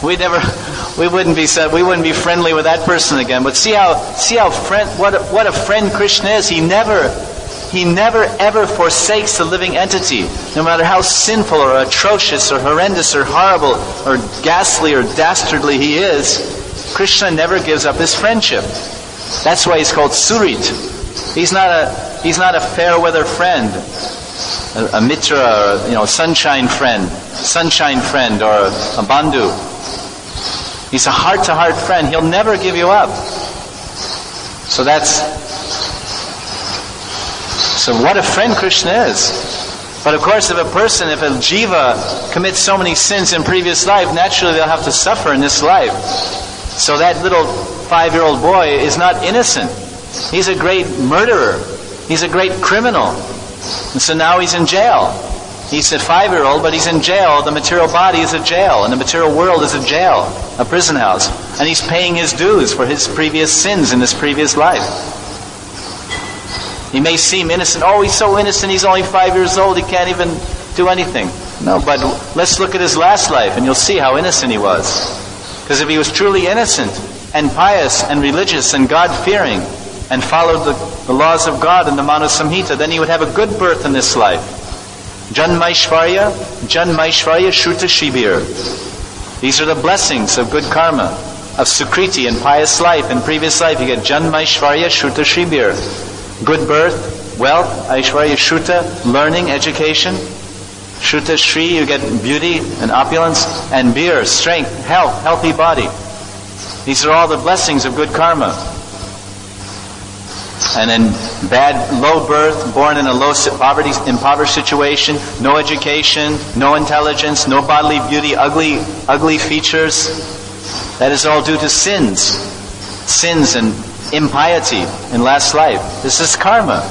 we wouldn't be friendly with that person again. But see how what a friend Krishna is. He never ever forsakes the living entity. No matter how sinful or atrocious or horrendous or horrible or ghastly or dastardly he is, Krishna never gives up his friendship. That's why he's called Surit. He's not a fair weather friend, a mitra, or sunshine friend or a bandhu. He's a heart-to-heart friend. He'll never give you up. So what a friend Krishna is. But of course, if a jiva commits so many sins in previous life, naturally they'll have to suffer in this life. So that little 5-year-old boy is not innocent. He's a great murderer. He's a great criminal. And so now he's in jail. He's a 5-year-old, but he's in jail. The material body is a jail, and the material world is a jail, a prison house. And he's paying his dues for his previous sins in this previous life. He may seem innocent. Oh, he's so innocent. He's only 5 years old. He can't even do anything. No, but let's look at his last life, and you'll see how innocent he was. Because if he was truly innocent and pious and religious and God-fearing and followed the laws of God in the Manu Samhita, then he would have a good birth in this life. Janmaishvarya, Shruta Shibir. These are the blessings of good karma, of Sukriti and pious life. In previous life you get Janmaishvarya, Shruta Shibir. Good birth, wealth, Aishvarya, Shruta, learning, education. Shruta Shri, you get beauty and opulence. And Bir, strength, health, healthy body. These are all the blessings of good karma. And then low birth, born in a impoverished situation, no education, no intelligence, no bodily beauty, ugly features. That is all due to sins and impiety in last life. This is karma.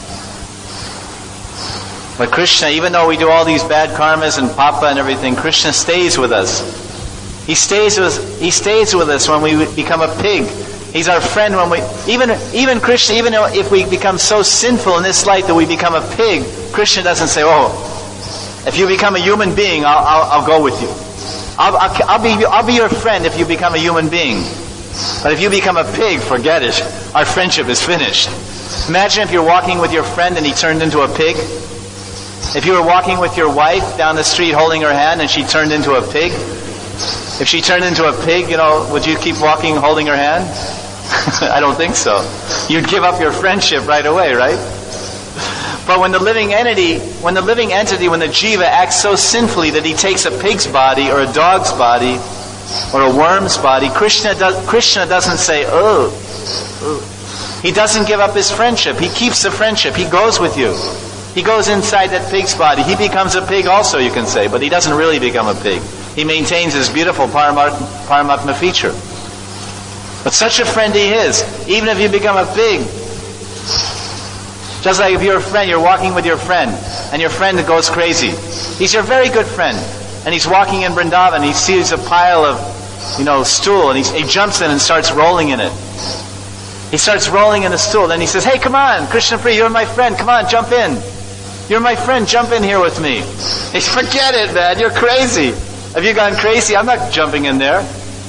But Krishna, even though we do all these bad karmas and papa and everything, Krishna stays with us. He stays with us when we become a pig. He's our friend when even Krishna, even if we become so sinful in this life that we become a pig, Krishna doesn't say, oh, if you become a human being, I'll go with you. I'll be your friend if you become a human being. But if you become a pig, forget it. Our friendship is finished. Imagine if you're walking with your friend and he turned into a pig. If you were walking with your wife down the street holding her hand and she turned into a pig. If she turned into a pig, would you keep walking holding her hand? I don't think so. You'd give up your friendship right away, right? But when the living entity, when the jiva acts so sinfully that he takes a pig's body or a dog's body or a worm's body, Krishna doesn't say, oh. He doesn't give up his friendship. He keeps the friendship. He goes with you. He goes inside that pig's body. He becomes a pig also, you can say, but he doesn't really become a pig. He maintains his beautiful Paramatma feature. But such a friend he is, even if you become a pig. Just like if you're a friend, you're walking with your friend, and your friend goes crazy. He's your very good friend. And he's walking in Vrindavan, he sees a pile of, stool, and he jumps in and starts rolling in it. He starts rolling in the stool. Then he says, hey, come on, Krishna Priya, you're my friend. Come on, jump in. You're my friend, jump in here with me. He says, forget it, man, you're crazy. Have you gone crazy? I'm not jumping in there.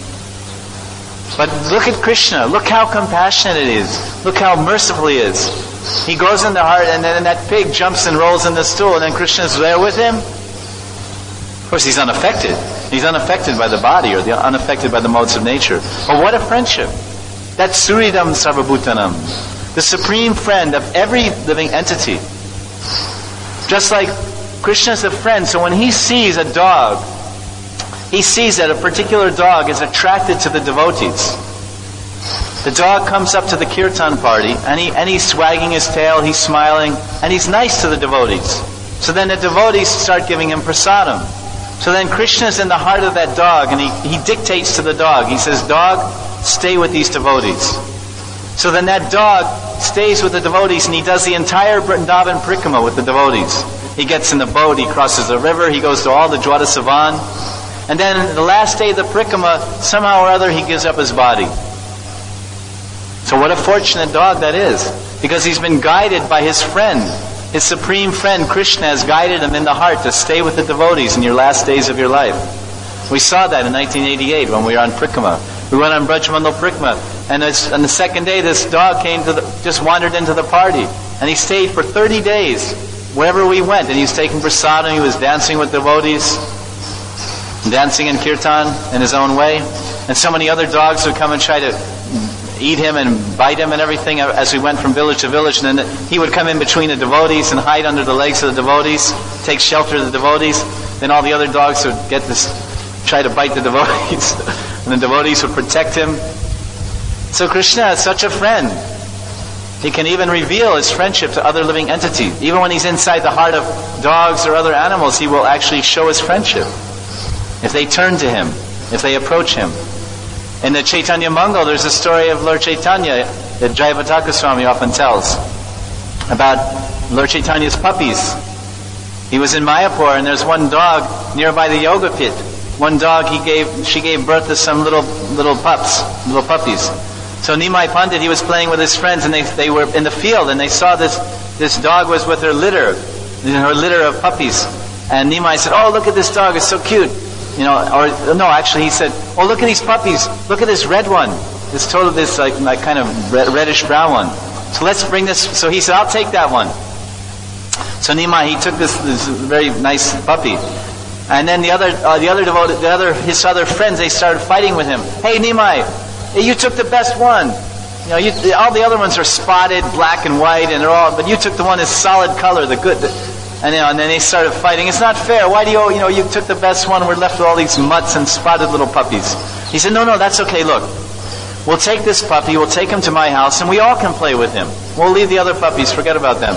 But look at Krishna. Look how compassionate it is. Look how merciful he is. He goes in the heart, and then that pig jumps and rolls in the stool, and then Krishna's there with him. Of course, he's unaffected. He's unaffected by the body or unaffected by the modes of nature. But what a friendship. That's Suridam Sarvabhutanam, the supreme friend of every living entity. Just like Krishna's a friend, so when he sees a dog, he sees that a particular dog is attracted to the devotees. The dog comes up to the kirtan party, and he's swagging his tail, he's smiling, and he's nice to the devotees. So then the devotees start giving him prasadam. So then Krishna's in the heart of that dog, and he dictates to the dog. He says, dog, stay with these devotees. So then that dog stays with the devotees, and he does the entire Vrindavan Parikrama with the devotees. He gets in the boat, he crosses the river, he goes to all the Dwadasavan. And then the last day of the Parikrama, somehow or other, he gives up his body. So what a fortunate dog that is. Because he's been guided by his friend. His supreme friend, Krishna, has guided him in the heart to stay with the devotees in your last days of your life. We saw that in 1988 when we were on Parikrama. We went on Brajmandal Parikrama. And on the second day, this dog just wandered into the party. And he stayed for 30 days wherever we went. And he was taking prasadam, he was dancing with devotees, dancing in kirtan in his own way. And so many other dogs would come and try to eat him and bite him and everything as we went from village to village. And then he would come in between the devotees and hide under the legs of the devotees, take shelter of the devotees. Then all the other dogs would try to bite the devotees. And the devotees would protect him. So Krishna is such a friend. He can even reveal his friendship to other living entities. Even when he's inside the heart of dogs or other animals, he will actually show his friendship. If they turn to him, if they approach him. In the Chaitanya Mangal, there's a story of Lord Chaitanya that Jayavataka Swami often tells about Lord Chaitanya's puppies. He was in Mayapur, and there's one dog nearby the yoga pit. One dog she gave birth to some little puppies. So Nimai Pandit, he was playing with his friends, and they were in the field, and they saw this dog was with her litter of puppies. And Nimai said, "Oh, look at this dog, it's so cute." He said, "Oh, look at these puppies. Look at this red one. This like kind of reddish brown one. So let's bring this." So he said, "I'll take that one." So Nimai, he took this very nice puppy, and then his other friends, they started fighting with him. "Hey, Nimai, you took the best one. All the other ones are spotted, black and white, but you took the one that's solid color, the good." And then they started fighting. "It's not fair. Why do you took the best one, we're left with all these mutts and spotted little puppies." He said, No, that's okay. Look, we'll take this puppy, we'll take him to my house, and we all can play with him. We'll leave the other puppies, forget about them.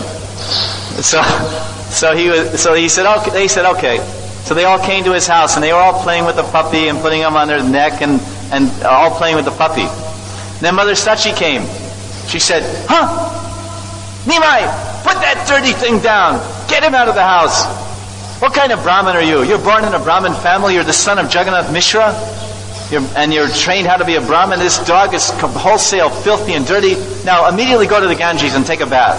So he said, okay. They said, okay. So they all came to his house, and they were all playing with the puppy and putting him on their neck and all playing with the puppy. And then Mother Sachi came. She said, "Nimai, put that dirty thing down. Get him out of the house. What kind of Brahmin are you? You're born in a Brahmin family. You're the son of Jagannath Mishra. And you're trained how to be a Brahmin. This dog is wholesale filthy and dirty. Now immediately go to the Ganges and take a bath."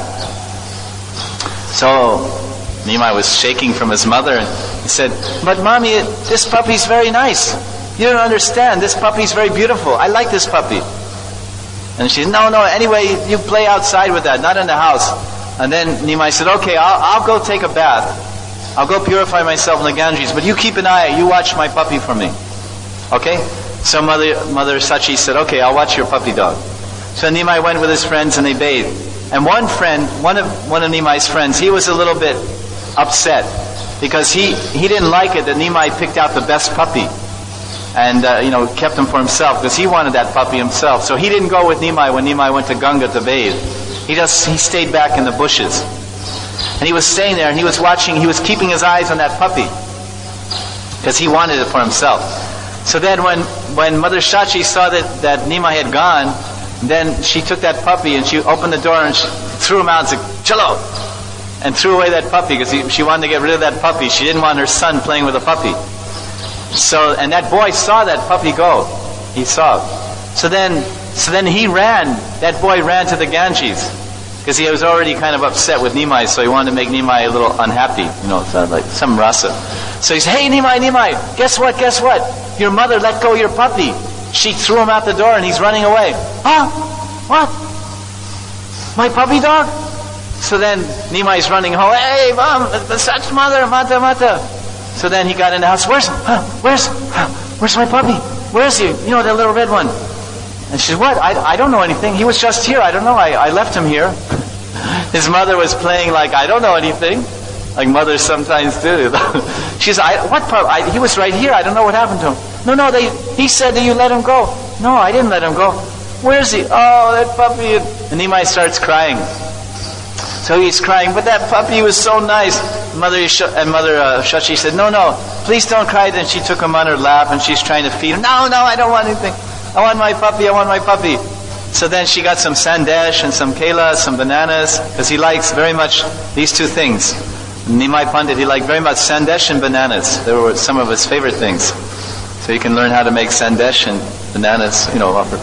So Nimai was shaking from his mother, and he said, "But mommy, this puppy's very nice. You don't understand. This puppy's very beautiful. I like this puppy." And she said, No, anyway, you play outside with that, not in the house. And then Nimai said, "Okay, I'll go take a bath. I'll go purify myself in the Ganges, but you keep an eye, you watch my puppy for me. Okay?" So Mother Sachi said, "Okay, I'll watch your puppy dog." So Nimai went with his friends and they bathed. And one of Nimai's friends, he was a little bit upset because he didn't like it that Nimai picked out the best puppy and kept him for himself because he wanted that puppy himself. So he didn't go with Nimai when Nimai went to Ganga to bathe. He stayed back in the bushes. And he was staying there and he was keeping his eyes on that puppy because he wanted it for himself. So then when Mother Sachi saw that Nimai had gone, then she took that puppy and she opened the door and she threw him out and said, "Chalo, and threw away that puppy because she wanted to get rid of that puppy. She didn't want her son playing with a puppy. So, and that boy saw that puppy go. He saw. So then he ran. That boy ran to the Ganges because he was already kind of upset with Nimai, so he wanted to make Nimai a little unhappy. Like some rasa. So he said, "Hey, Nimai, guess what? Your mother let go of your puppy. She threw him out the door and he's running away." "Huh? What? My puppy dog?" So then Nimai's running home. "Hey, mom, such mother, mata. So then he got in the house. Where's my puppy? Where is he? The little red one." And she said, "What? I don't know anything. He was just here. I don't know. I left him here." His mother was playing like, "I don't know anything," like mothers sometimes do. She said, "What puppy? He was right here. I don't know what happened to him." No, he said that you let him go." "No, I didn't let him go." "Where is he?" "Oh, that puppy." And Nimai starts crying. So he's crying, "But that puppy was so nice." Mother Shachi said, No, please don't cry. Then she took him on her lap and she's trying to feed him. No, I don't want anything. I want my puppy. So then she got some sandesh and some kela, some bananas, because he likes very much these two things. Nimai Pandit, he liked very much sandesh and bananas. They were some of his favorite things. So you can learn how to make sandesh and bananas, offer.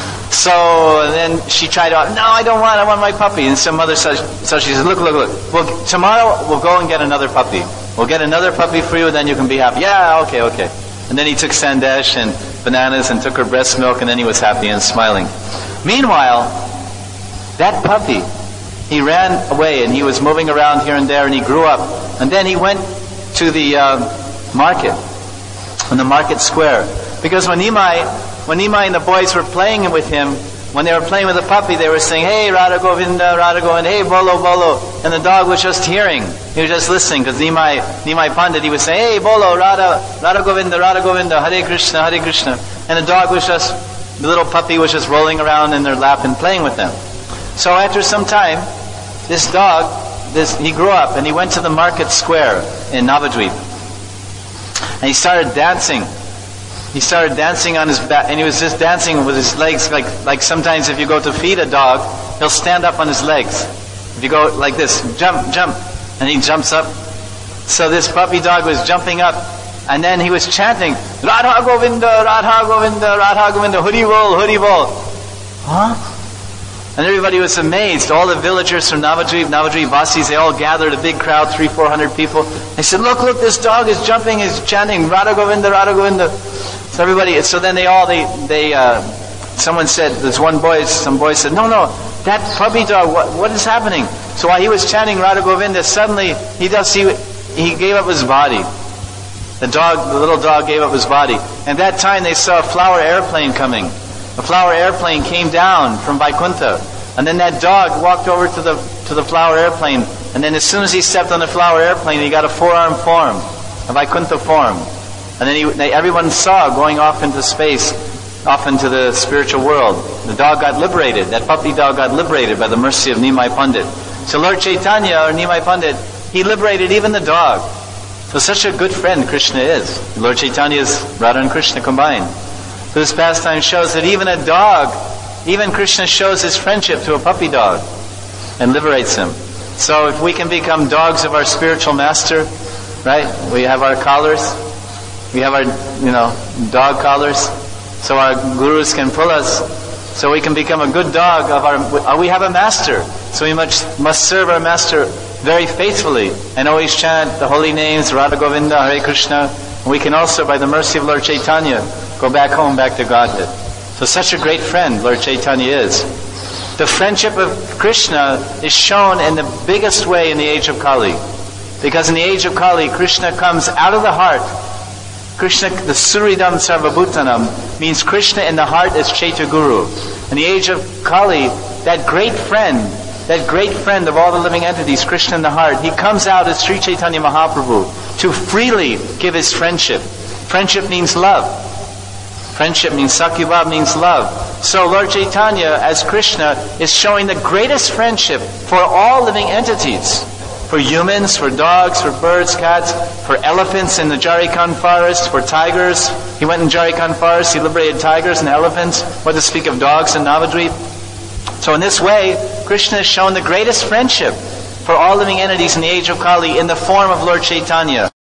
So then she tried out, "No, I want my puppy." And so she said, Look. Well, tomorrow we'll go and get another puppy. We'll get another puppy for you, and then you can be happy. "Yeah, okay. And then he took sandesh and bananas and took her breast milk, and then he was happy and smiling. Meanwhile, that puppy, he ran away and he was moving around here and there and he grew up. And then he went to the market, on the market square. Because when Nimai and the boys were playing with him, when they were playing with the puppy, they were saying, "Hey, Radha Govinda, hey, Bolo, Bolo." And the dog was just hearing. He was just listening, because Nimai Pandit, he was saying, "Hey, Bolo, Radha Govinda, Hare Krishna, Hare Krishna." And the little puppy was just rolling around in their lap and playing with them. So after some time, this dog, he grew up and he went to the market square in Navadvip. And he started dancing. He started dancing on his back, and he was just dancing with his legs, like sometimes if you go to feed a dog, he'll stand up on his legs. If you go like this, jump, and he jumps up. So this puppy dog was jumping up, and then he was chanting, "Radha Govinda, Radha Govinda, Radha Govinda, Hari Bol." Huh? And everybody was amazed. All the villagers from Navadvip Vasis, they all gathered, a big crowd, 300-400 people. They said, look, this dog is jumping, is chanting, "Radha Govinda, Radha Govinda." So then someone said, some boy said, no, that puppy dog, what is happening? So while he was chanting Radha Govinda, suddenly he gave up his body. The little dog gave up his body. And that time they saw a flower airplane coming. A flower airplane came down from Vaikuntha. And then that dog walked over to the flower airplane. And then as soon as he stepped on the flower airplane, he got a four-arm form, a Vaikuntha form. And then everyone saw going off into space, off into the spiritual world. The dog got liberated. That puppy dog got liberated by the mercy of Nimai Pandit. So Lord Chaitanya, or Nimai Pandit, he liberated even the dog. So such a good friend Krishna is. Lord Chaitanya is Radha and Krishna combined. So this pastime shows that even a dog, even Krishna shows his friendship to a puppy dog and liberates him. So if we can become dogs of our spiritual master, right? We have our collars. We have our, dog collars. So our gurus can pull us. So we can become a good dog of we have a master. So we must serve our master very faithfully and always chant the holy names, Radha Govinda, Hare Krishna. And we can also, by the mercy of Lord Chaitanya, go back home, back to Godhead. So such a great friend Lord Chaitanya is. The friendship of Krishna is shown in the biggest way in the age of Kali. Because in the age of Kali, Krishna comes out of the heart. Krishna, the Suridam Sarvabhutanam, means Krishna in the heart is Chaitya Guru. In the age of Kali, that great friend of all the living entities, Krishna in the heart, he comes out as Sri Chaitanya Mahaprabhu to freely give his friendship. Friendship means love. Friendship means Sakyabhav, means love. So Lord Chaitanya, as Krishna, is showing the greatest friendship for all living entities. For humans, for dogs, for birds, cats, for elephants in the Jharikand forest, for tigers. He went in Jharikand forest, he liberated tigers and elephants. What to speak of dogs in Navadvip? So in this way, Krishna has shown the greatest friendship for all living entities in the age of Kali in the form of Lord Chaitanya.